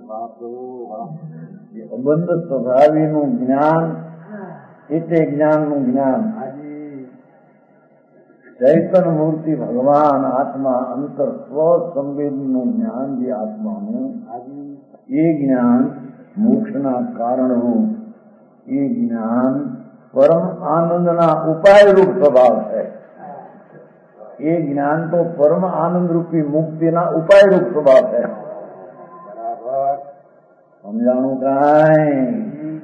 અબંધ સ્વભાવીનું જ્ઞાન એટલે જ્ઞાનનું જ્ઞાન. ચૈતન મૂર્તિ ભગવાન આત્મા અંતર સ્વ સંવેદનું જ્ઞાન જે આત્માનું, એ જ્ઞાન મોક્ષના કારણરૂપ, એ જ્ઞાન પરમ આનંદના ઉપાયરૂપ સ્વભાવ છે. એ જ્ઞાન તો પરમ આનંદ રૂપી મુક્તિના ઉપાયરૂપ સ્વભાવ છે. બરાબર. સમજાણું કાંઈ?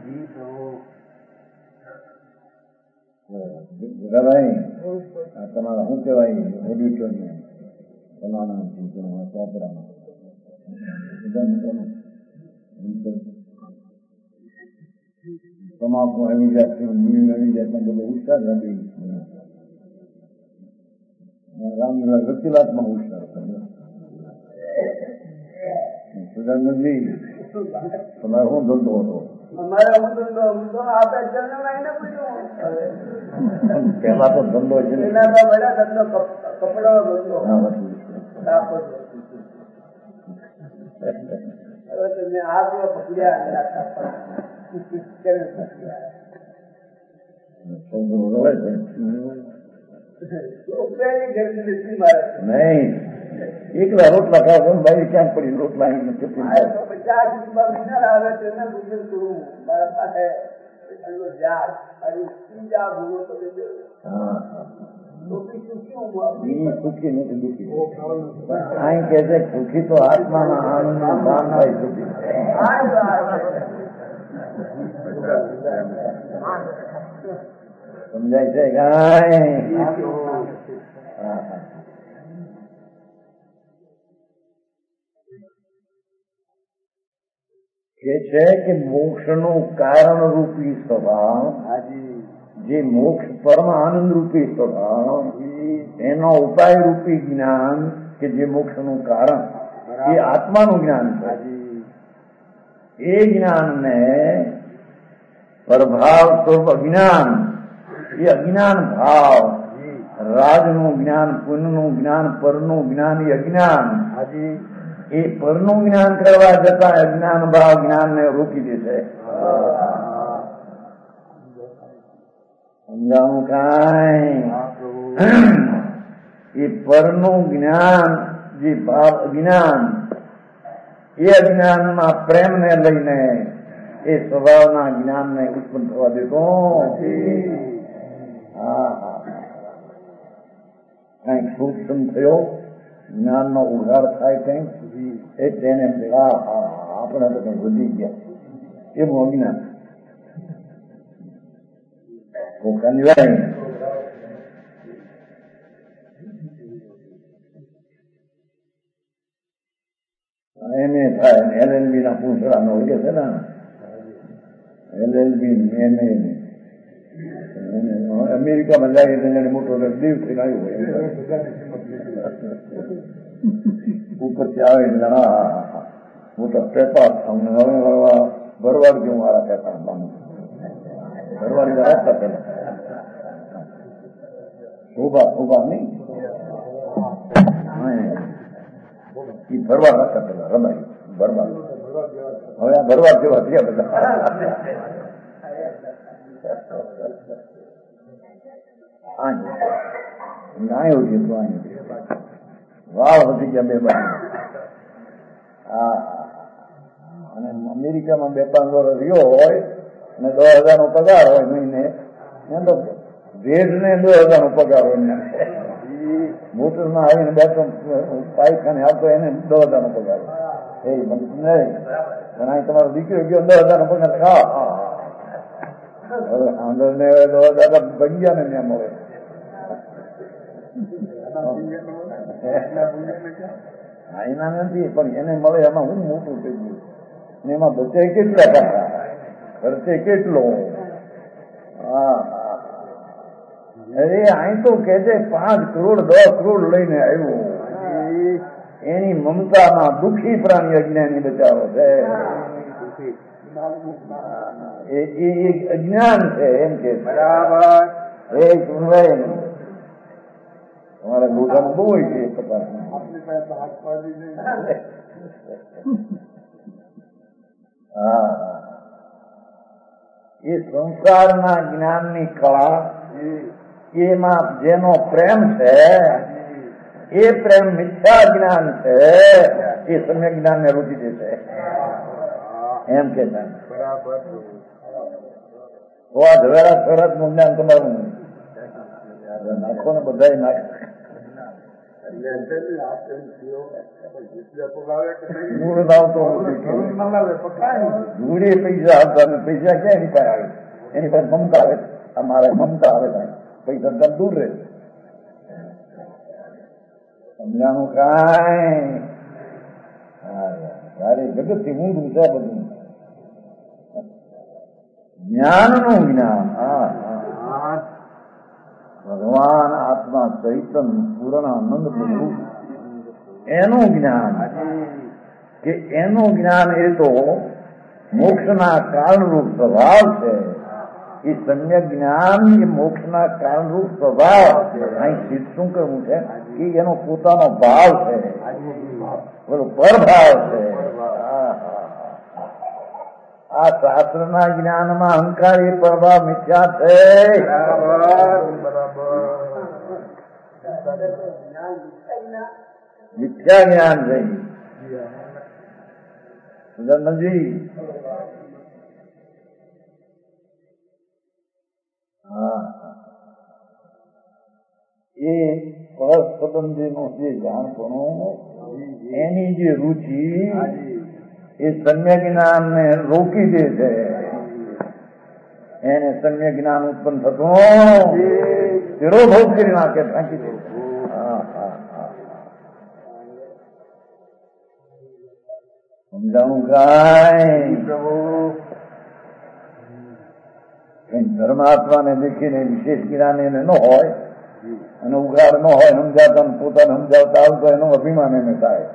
ભાઈ આ તમારા શું કહેવાય ઓડિટોરિયમ ફલાણા ચોપડામાં તમાકુ આવી જાય નીમ આવી જાય પણ બધો ઉત્સાહ નથી. રામલીલા વકીલાતમાં ઉત્સાહ સુધાનંદજી તમારો શું ધંધો હતો? પેલા તો ધંધો છે નહીં. એકલા રોટલા ખાવ ભાઈ ક્યાં પડી રોટલા સુખી નથી દુઃખી. અહીં કે છે સુખી તો આત્માના આનંદ ભાન થાય સુખી. સમજાય છે ગાય? કે છે કે મોક્ષનું કારણ રૂપી સ્વભાવ, જે મોક્ષ પરમ આનંદ રૂપી સ્વભાવ, એનો ઉપાય રૂપી જ્ઞાન કે જે મોક્ષનું કારણ એ આત્માનું જ્ઞાન છે. એ જ્ઞાનને પ્રભાવ સ્વરૂપ અજ્ઞાન, એ અજ્ઞાન ભાવ, રાજનું જ્ઞાન, પુણ્યનું જ્ઞાન, પરનું જ્ઞાન એ અજ્ઞાન, એ પરનું જ્ઞાન કરવા જતા અજ્ઞાન ભાવ જ્ઞાનને રોકી દેશે. સમજાણું કાંઈ? એ પરનું જ્ઞાન જે ભાવ અજ્ઞાન, એ અજ્ઞાનમાં પ્રેમને લઈને એ સ્વભાવના જ્ઞાનને ઉત્પન્ન થવા દેતો. હા હા કઈક સૂક્ષ્મ થયો જ્ઞાનનો ઉઘાર થાય કઈક એ તેને આપણે તો કઈ વધી ગયા એવું અજ્ઞાન. એમ એ થાય એલ એલ બી ના પૂંછડા નો કે છે ને એલ એલ બી એમ એ અમેરિકામાં જાય એટલે મોટો દીવ થઈને આવ્યો હોય ઉપરથી આવે એટલે હા મોટા પેપર અમને હવે ભરવાડ જેવું વાળા પેપર બાંધું ભરવાડ રાખતા પેલા ઉભા ઉભા નહીં એ ભરવાડ રાખતા પેલા રમાય ભરવાડ. હવે આ ભરવાડ જેવા થયા બધા. આવ્યો છે તો વાવ હતી ગયા બે બાજુ. હા અને અમેરિકામાં બે પાંચ વર્ષ રહ્યો હોય અને દસ હજાર નો પગાર હોય મહિને તો ભેજ ને દસ હજાર નો પગાર હોય. મોટરમાં આવીને બે ત્રણ પાઇખાને આવતો એને દસ હજાર નો પગાર એ નહીં પણ અહીં તમારો દીકરો ગયો દસ હજાર નો પગાર. હા હવે આંદર ને દસ હજાર બની ગયા ને એમ હવે એના નથી પણ એને મળે એમાં હું મોટું થઈ ગયું ને એમાં બચે કેટલા ટકા ખર્ચે કેટલો. હા અરે અહીં તો કે છે પાંચ કરોડ દસ કરોડ લઈને આવ્યો. એની મમતામાં દુઃખી પ્રાણી અજ્ઞાની બચાવો છે. એ અજ્ઞાન છે એમ કે બરાબર. એ સુનવાય નહીં તમારા ગોઠામાં બહુ હોય છે તપાસ. હા એ સંસારના જ્ઞાનની કળા એમાં જેનો પ્રેમ છે એ પ્રેમ મિથ્યા જ્ઞાન છે એ સમ્યક જ્ઞાન ને રોકી દેશે એમ કે તો આ ઝવેરા શરત નું જ્ઞાન તમારું નાખો ને બધા નાખે મૂળ લાવતો મૂળે પૈસા આવતા પૈસા ક્યાં એની પાસે આવે એની પાસે મમતા આવે અમારે મમતા આવે પૈસા તરફ દૂર રહે સમજાણું કાંઈ તારે જગત થી ઊંધું છે બધું જ્ઞાન નું જ્ઞાન હા ભગવાન આત્મા ચૈતન પૂર્ણ આનંદ પ્રભુ એનું જ્ઞાન કે એનું જ્ઞાન એ તો મોક્ષના કારણરૂપ સ્વભાવ છે એ સમ્યક જ્ઞાન એ મોક્ષના કારણરૂપ સ્વભાવ અહીં સિદ્ધ શું કરવું છે કે એનો પોતાનો ભાવ છે બોલો પરભાવ છે આ શાસ્ત્રના જ્ઞાનમાં અહંકાર એ પરભાવ મિથ્યા છે મિથ્યા જ્ઞાન છે સુધર્મજી હા એ પરસ સંબંધીનું જે જાણપણું એની જે રુચિ એ સમ્યક જ્ઞાન ને રોકી દે છે એને સમ્યક જ્ઞાન ઉત્પન્ન થતું વિરોધોપ કરી નાખે ફાંકી દે હા હા હા સમજાણું કાંઈ ધર્માત્માને દેખીને વિશેષ જ્ઞાન એને ન હોય અને ઉઘાડ ન હોય સમજાતા પોતાને સમજાવતા આવતો એનો અભિમાન એને થાય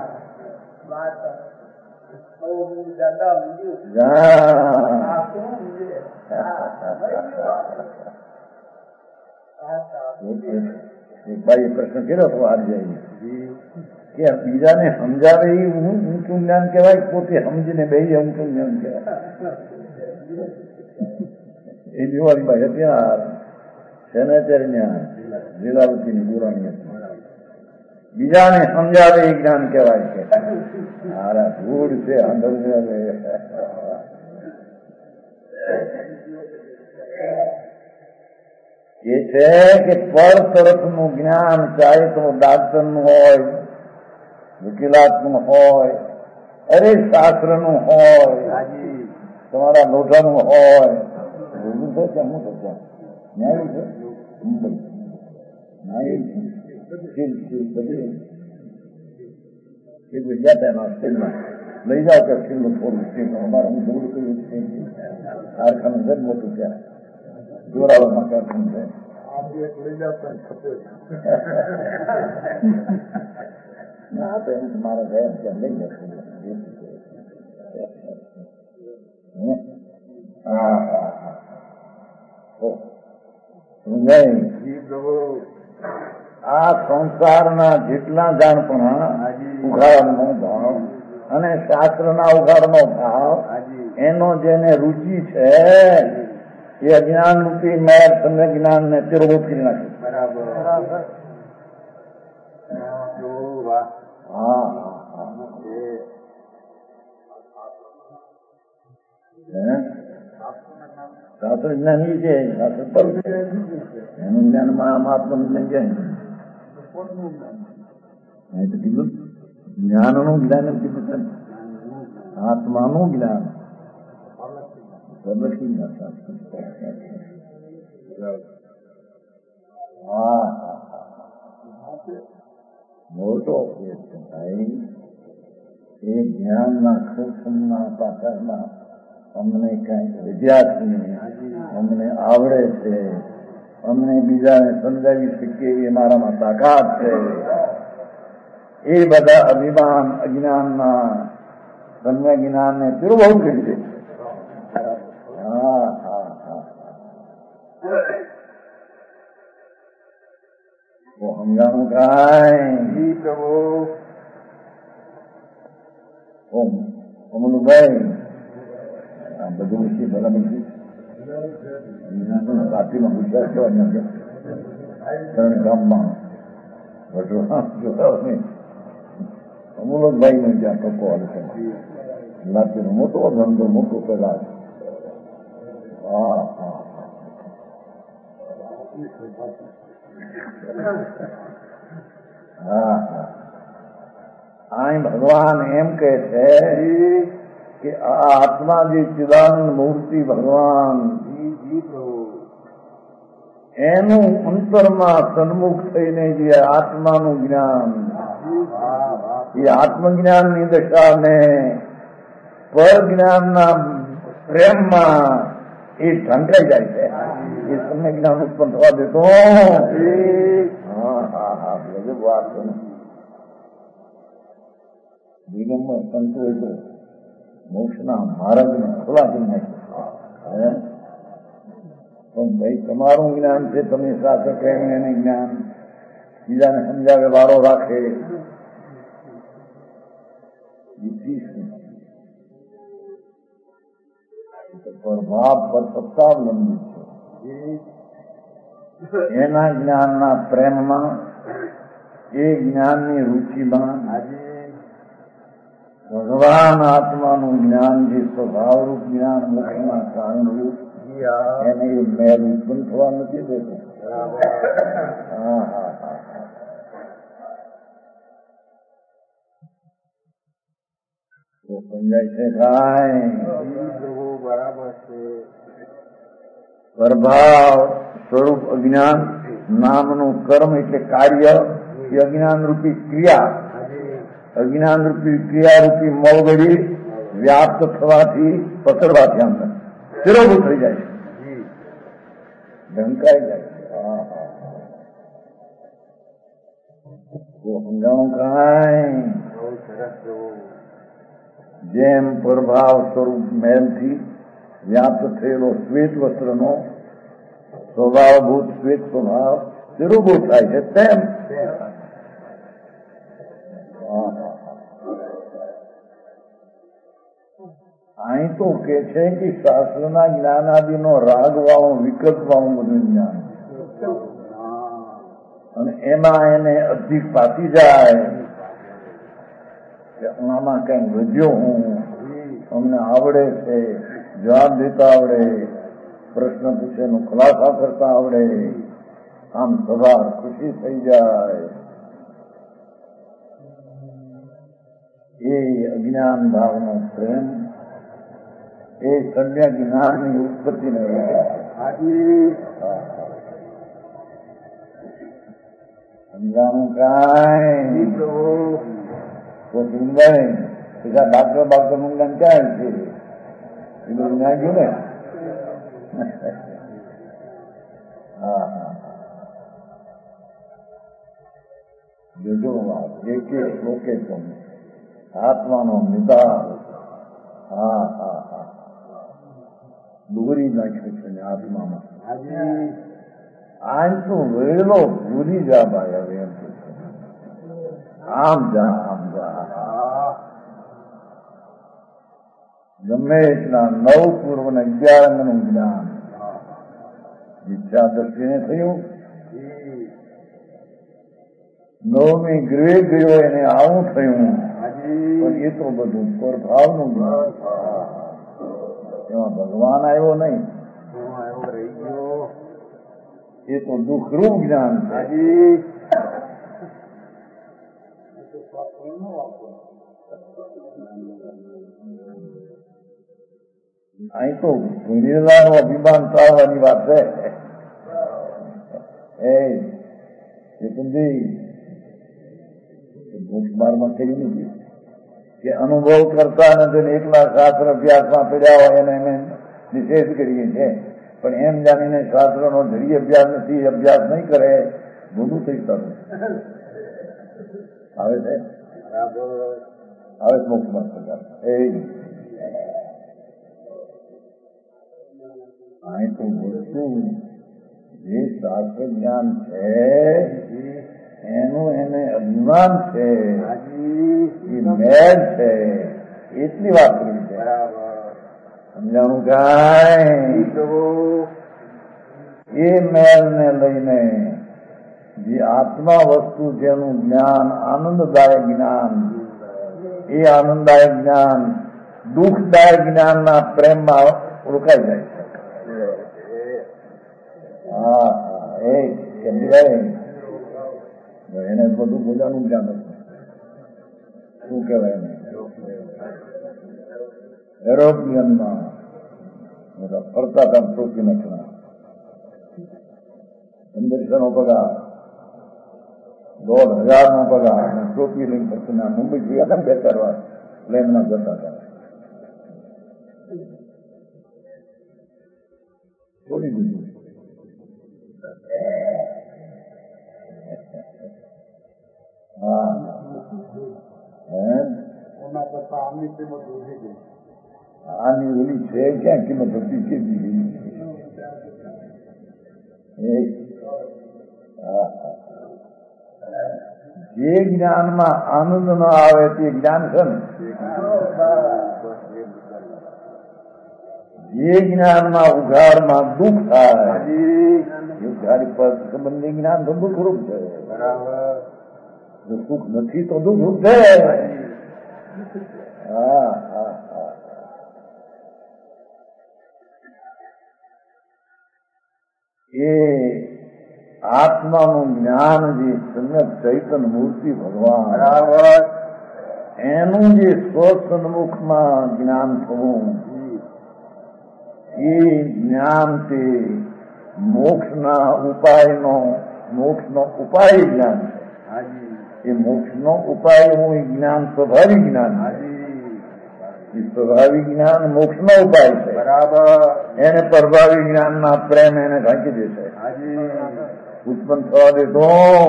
ભાઈ પ્રશ્ન કર્યો તો આજ કે બીજાને સમજાવે એ ઊંચું જ્ઞાન કહેવાય પોતે સમજીને બે ઊંચું જ્ઞાન કહેવાય એ જોવાની ભાઈ અત્યાર છે ને અત્યારે જ્ઞાન લીલાવતીની પુરાણી બીજાને સમજાવે એ જ્ઞાન કહેવાય છે હારા ધૂળ છે અંદર એ છે કે પર તરફનું જ્ઞાન ચાહે તો ડાક્ટર નું હોય વકીલાત નું હોય અરે શાસ્ત્ર નું હોય તમારા લોઢા નું હોય બધું છે કે હું થશે ન્યાય છે મુંબઈ ન્યાય છે લઈ જાઓ કે સ્ટીલ નું થોડું સ્ટીલ અમારે હું દૂર કર્યું છે કારખાનું છે મોટું ત્યાં જોરાવરમાં કારખાનું છે ના તો એમ મારા ગયા ત્યાં લઈ જશે હા હા આ સંસારના જેટલા જાણપણા ઉઘાડનો ભાવ અને શાસ્ત્રના ઉઘાડનો ભાવ એનો જેને રુચિ છે એ અજ્ઞાન રૂપી મેર તમને જ્ઞાન ને તિરોધ કરી નાખે બરાબર હા શાસ્ત્ર જ્ઞાન છે શાસ્ત્ર પર એનું જ્ઞાન મહાત્મા જ્ઞાન જાય તો કીધું જ્ઞાનનું જ્ઞાન એમ કીધું છે આત્માનું જ્ઞાન હા મોટો કેસ છે ભાઈ એ જ્ઞાનના સૂક્ષ્મના પાછળમાં અમને કઈ વિદ્યાર્થીને અમને આવડે છે અમને બીજાને સમજાવી શકીએ એ મારામાં તાકાત છે એ બધા અભિમાન અજ્ઞાનના સમ્ય જ્ઞાનને તિરોધ કરી દે હા હા હા સમજાણું કાંઈ ઓમ અમલુભાઈ આ બધું વિશે બરાબર છે રાત્રિમાં ગુજરાત જવાની ત્રણ ગામમાં અમુલકભાઈ નો જ્યાં ટકો હાલશે રાત્રિનો મોટો ધંધો મોટો કદાચ હા હા હા અહીં ભગવાન એમ કહે છે કે આ આત્મા જે ચિદાનંદ મૂર્તિ ભગવાન એનું અંતરમાં સન્મુખ થઈને જે આત્માનું જ્ઞાન, એ આત્મજ્ઞાનની દશાને પર જ્ઞાનના પ્રેમમાં એ ઢંકાઈ જાય છે. એ તમને જ્ઞાન ઉત્પન્ન થવા દેતો. હા હા હા બધું વાત વિગમમાં સંતો એ તો મોક્ષના માર્ગને ખુલ્લા કરી નાખ્યા. પણ ભાઈ તમારું જ્ઞાન છે, તમે સાથે કેમ એને જ્ઞાન બીજાને સમજાવે વારો રાખે પ્રભાવ પર સત્તાવલંબી છે. એના જ્ઞાનના પ્રેમમાં, એ જ્ઞાનની રુચિમાં ભગવાન આત્માનું જ્ઞાન જે સ્વભાવરૂપ જ્ઞાન મોક્ષના કારણરૂપ એને એ મેલ ઉત્પન્ન થવા નથી દેતો. હા હા હા તો સમજાય છે કાંઈ? બરાબર છે. પ્રભાવ સ્વરૂપ અજ્ઞાન નામનું કર્મ એટલે કાર્ય, એ અજ્ઞાન રૂપી ક્રિયા, અજ્ઞાન રૂપી ક્રિયારૂપી મોગડી વ્યાપ્ત થવાથી પકડવાથી અંદર સ્થિરોભૂત થઈ જાય છે, ઢંકાઈ જાય છે. હા હા સમજાણું કાંઈ? જેમ પ્રભાવ સ્વરૂપ મેલથી વ્યાપ્ત થયેલો શ્વેત વસ્ત્રનો સ્વભાવભૂત શ્વેત સ્વભાવ સ્થિરોભૂત થાય છે, તેમ અહીં તો કે છે કે શાસ્ત્રના જ્ઞાન આદિનો રાગ વાળું વિકલ્પ વાળું બધું જ્ઞાન, અને એમાં એને અધિક પાછી જાય કે આમાં કઈ વધ્યો હું, અમને આવડે છે, જવાબ દેતા આવડે, પ્રશ્ન પૂછે નું ખુલાસા કરતા આવડે, આમ સવાર ખુશી થઈ જાય. એ અજ્ઞાન ભાવનો પ્રેમ એ કન્યા જ્ઞાનની ઉત્પત્તિ ને સમજાણું કાંઈ? તો સમજાય બીજા ડાક્ટર બાક્ટર નું જ્ઞાન ક્યાં છે? એ બધું જ્ઞાન ગયું ને. હા હા જોજો વાત એક એક લોકે તમે આત્માનો નિદાન. હા હા હા દોરી નાખ્યો છે ને આત્મામાં. આમ તો વેલો ભૂલી જા ભાઈ. હવે એમ આમ જા આમ જા ગમે એટલા નવ પૂર્વ ને અગિયાર અંગનું જ્ઞાન ઈચ્છા દ્રષ્ટિને થયું. નવમી ગૃહે ગયો એને આવું થયું, પણ એ તો બધું સ્વભાવનું જ્ઞાન. એમાં ભગવાન આવ્યો નહીં, એ તો દુઃખરૂપ જ્ઞાન છે. અહીં તો ભૂલેલાનું અભિમાન ટાળવાની વાત છે. એ ચેતનજી ભૂખબારમાં થઈ નથી કે અનુભવ કરતા નથી, એકલા શાસ્ત્ર અભ્યાસમાં પડ્યા હોય એને અમે નિષેધ કરીએ છીએ, પણ એમ જાણીને શાસ્ત્રનો જરી અભ્યાસ નથી, અભ્યાસ નહીં કરે, ભૂલું થઈ શકે. આવે છે આવે મોક્ષમાં પ્રકાર એ અહીં તો વસ્તુ જે શાસ્ત્ર જ્ઞાન છે એનું એને અભિમાન છે, એ મેલ છે, એટલી વાત કરી છે. સમજાણું કાંઈ? એ મેલ ને લઈને જે આત્મા વસ્તુ જેનું જ્ઞાન આનંદદાયક જ્ઞાન, એ આનંદદાયક જ્ઞાન દુઃખદાયક જ્ઞાનના પ્રેમમાં ઓળખાઈ જાય છે. હા એ કેન્દ્રભાઈ એને બધું બોલવાનું જ્ઞાન હતું. શું કહેવાય એને એરોપ્લેનમાં ફરતા હતા ટોપી નાખના પંદરસો નો પગાર દોઢ હજાર નો પગાર અને ટોપી લઈને ફરતા મુંબઈ થી હતા બે ચાર વાર પ્લેનમાં જતા હતા. છોડી દીધું. હા આની ઓલી છે ક્યાં કિંમત હતી કે જે જ્ઞાનમાં આનંદ ન આવે તે જ્ઞાન છે ને, જે જ્ઞાનમાં ઉઘાડમાં દુઃખ થાય એ ઉઘાડી પર સંબંધી જ્ઞાન તો દુઃખ રૂપ છે. જો સુખ નથી તો દુઃખ રૂપ છે. હા હા હા એ આત્માનું જ્ઞાન જે સમ્યક ચૈતન્ય મૂર્તિ ભગવાન એનું જે સ્વસન્મુખમાં જ્ઞાન થવું એ જ્ઞાન તે મોક્ષના ઉપાયનો મોક્ષનો ઉપાય જ્ઞાન છે. એ મોક્ષનો ઉપાય હું જ્ઞાન સ્વાભાવિક જ્ઞાન એ સ્વાભાવિક જ્ઞાન મોક્ષનો ઉપાય છે. બરાબર. એને પરભાવી જ્ઞાનના પ્રેમ એને ઢાંકી દેશે, ઉત્પન્ન થવા દેતો.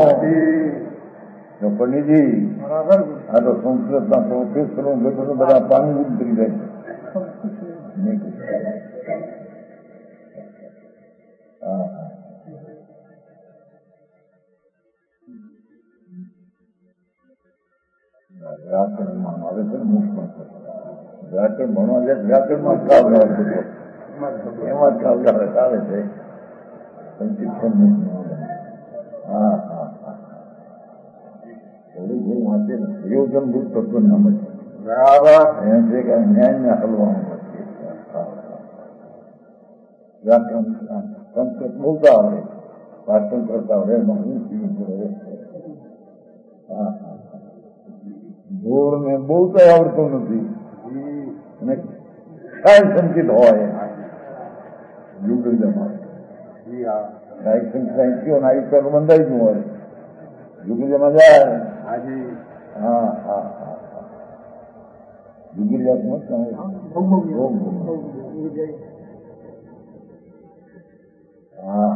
પંડિતજી આ તો સંસ્કૃતના પ્રોફેસરો બધા પાણી ઉતરી જાય છે. વ્યાકરણમાં આવે છે મુખમાં વ્યાકરણ ભણવા જાય વ્યાકરણમાં કામ એમાં કામ ચાલે છે. હા હા હા થોડું બહુ વાંચે ને પ્રયોજનભૂત તત્વ નામ છે. બરાબર. એમ છે કે ન્યાયને હલવાનું પડશે. વ્યાકરણ સંસ્કૃત બોલતા આવડે, ભાષણ કરતા આવડે, એમાં હું પીવું પડે. હા હા જોર ને બોલતા આવડતો નથી અને કાંઈ સંચિત હોય યુગલમાં કાંઈ સંચિત થયો ને આવી પેલું બંધાઈ ગયું હોય યુગલમાં જાય. હા હા હા યુગલિયા હા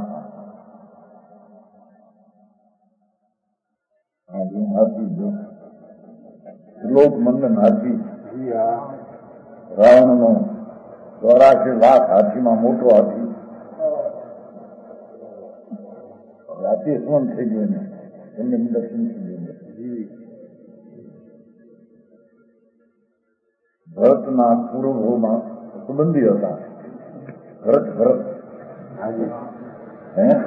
હા હાથી જો શ્લોક મંદન હાથી રાવણ નો ચોરાશી લાખ હાથીમાં મોટો હાથી હાથી સ્વન થઈ ગયો ને એમને દર્શન થઈ ગયું. ભરતના પૂર્વમાં સંબંધી હતા. ભરત ભરત હે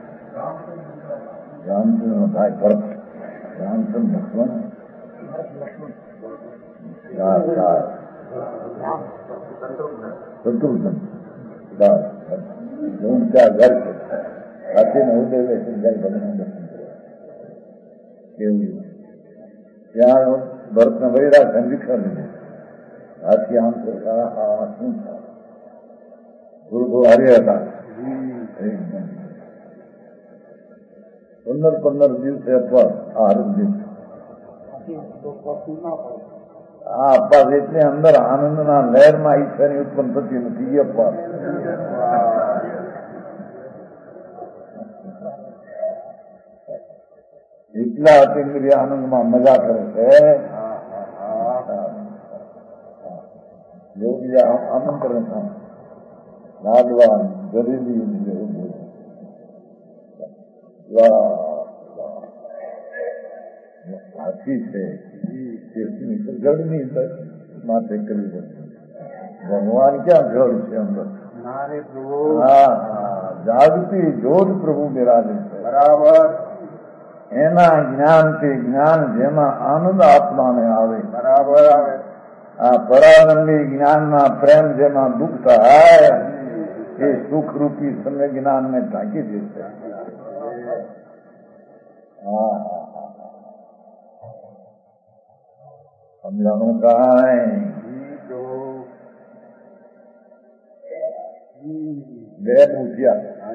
રામચંદ્ર ભાઈ ભરત રામચંદ્ર ભગવાન શત્રુઘ્ન ચાર ઘર છે હાથીને ઉદય સમજાય ભગવાન દર્શન કેવું ત્યાં ભરતના વૈરા સંવિક્ષા લીધે હાથી આમ તો શું ગુરુ હાર્યા હતા. પંદર પંદર દિવસે અથવા આ હર દિવસ આ અપાસ એટલે અંદર આનંદના લહેરમાં ઈચ્છાની ઉત્પન્ન થતી નથી. એ અપાસ એટલા અતિન્દ્રિય આનંદમાં મજા કરે છે. યોગી આમંત્રણ લાડવા ગરીબી હાથી છે જળની માથે કરવી પડશે. ભગવાન ક્યાં જળ છે અંદર? હા હા જાગતી જ્યોત પ્રભુ બિરાજે છે. બરાબર. એના જ્ઞાનથી જ્ઞાન જેમાં આનંદ આત્માને આવે. બરાબર આવે. આ પરાનંદી જ્ઞાનના પ્રેમ જેમાં દુઃખ થાય એ સુખરૂપી સમ્ય જ્ઞાનને ઢાંકી દેશે. हाँ हाँ हाँ हम जानू कहाँ है गए पूछिया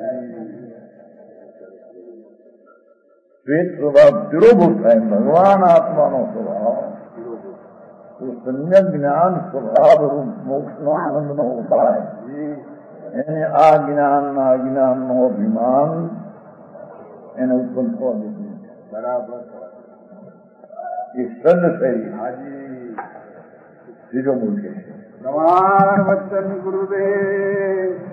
श्वेत स्वभाव तिरोभूत है भगवान आत्मा नो स्वभाव तो सम्यक ज्ञान स्वभाव रूप मोक्ष नो आनंद नो होता है यानी आ ज्ञान ना ज्ञान नो अभिमान એને ઉત્પન્ન થવા દેતું બરાબર એ સદ થઈ ત્રીજો મૂળ છે પ્રમાણ વચન ગુરુદેવ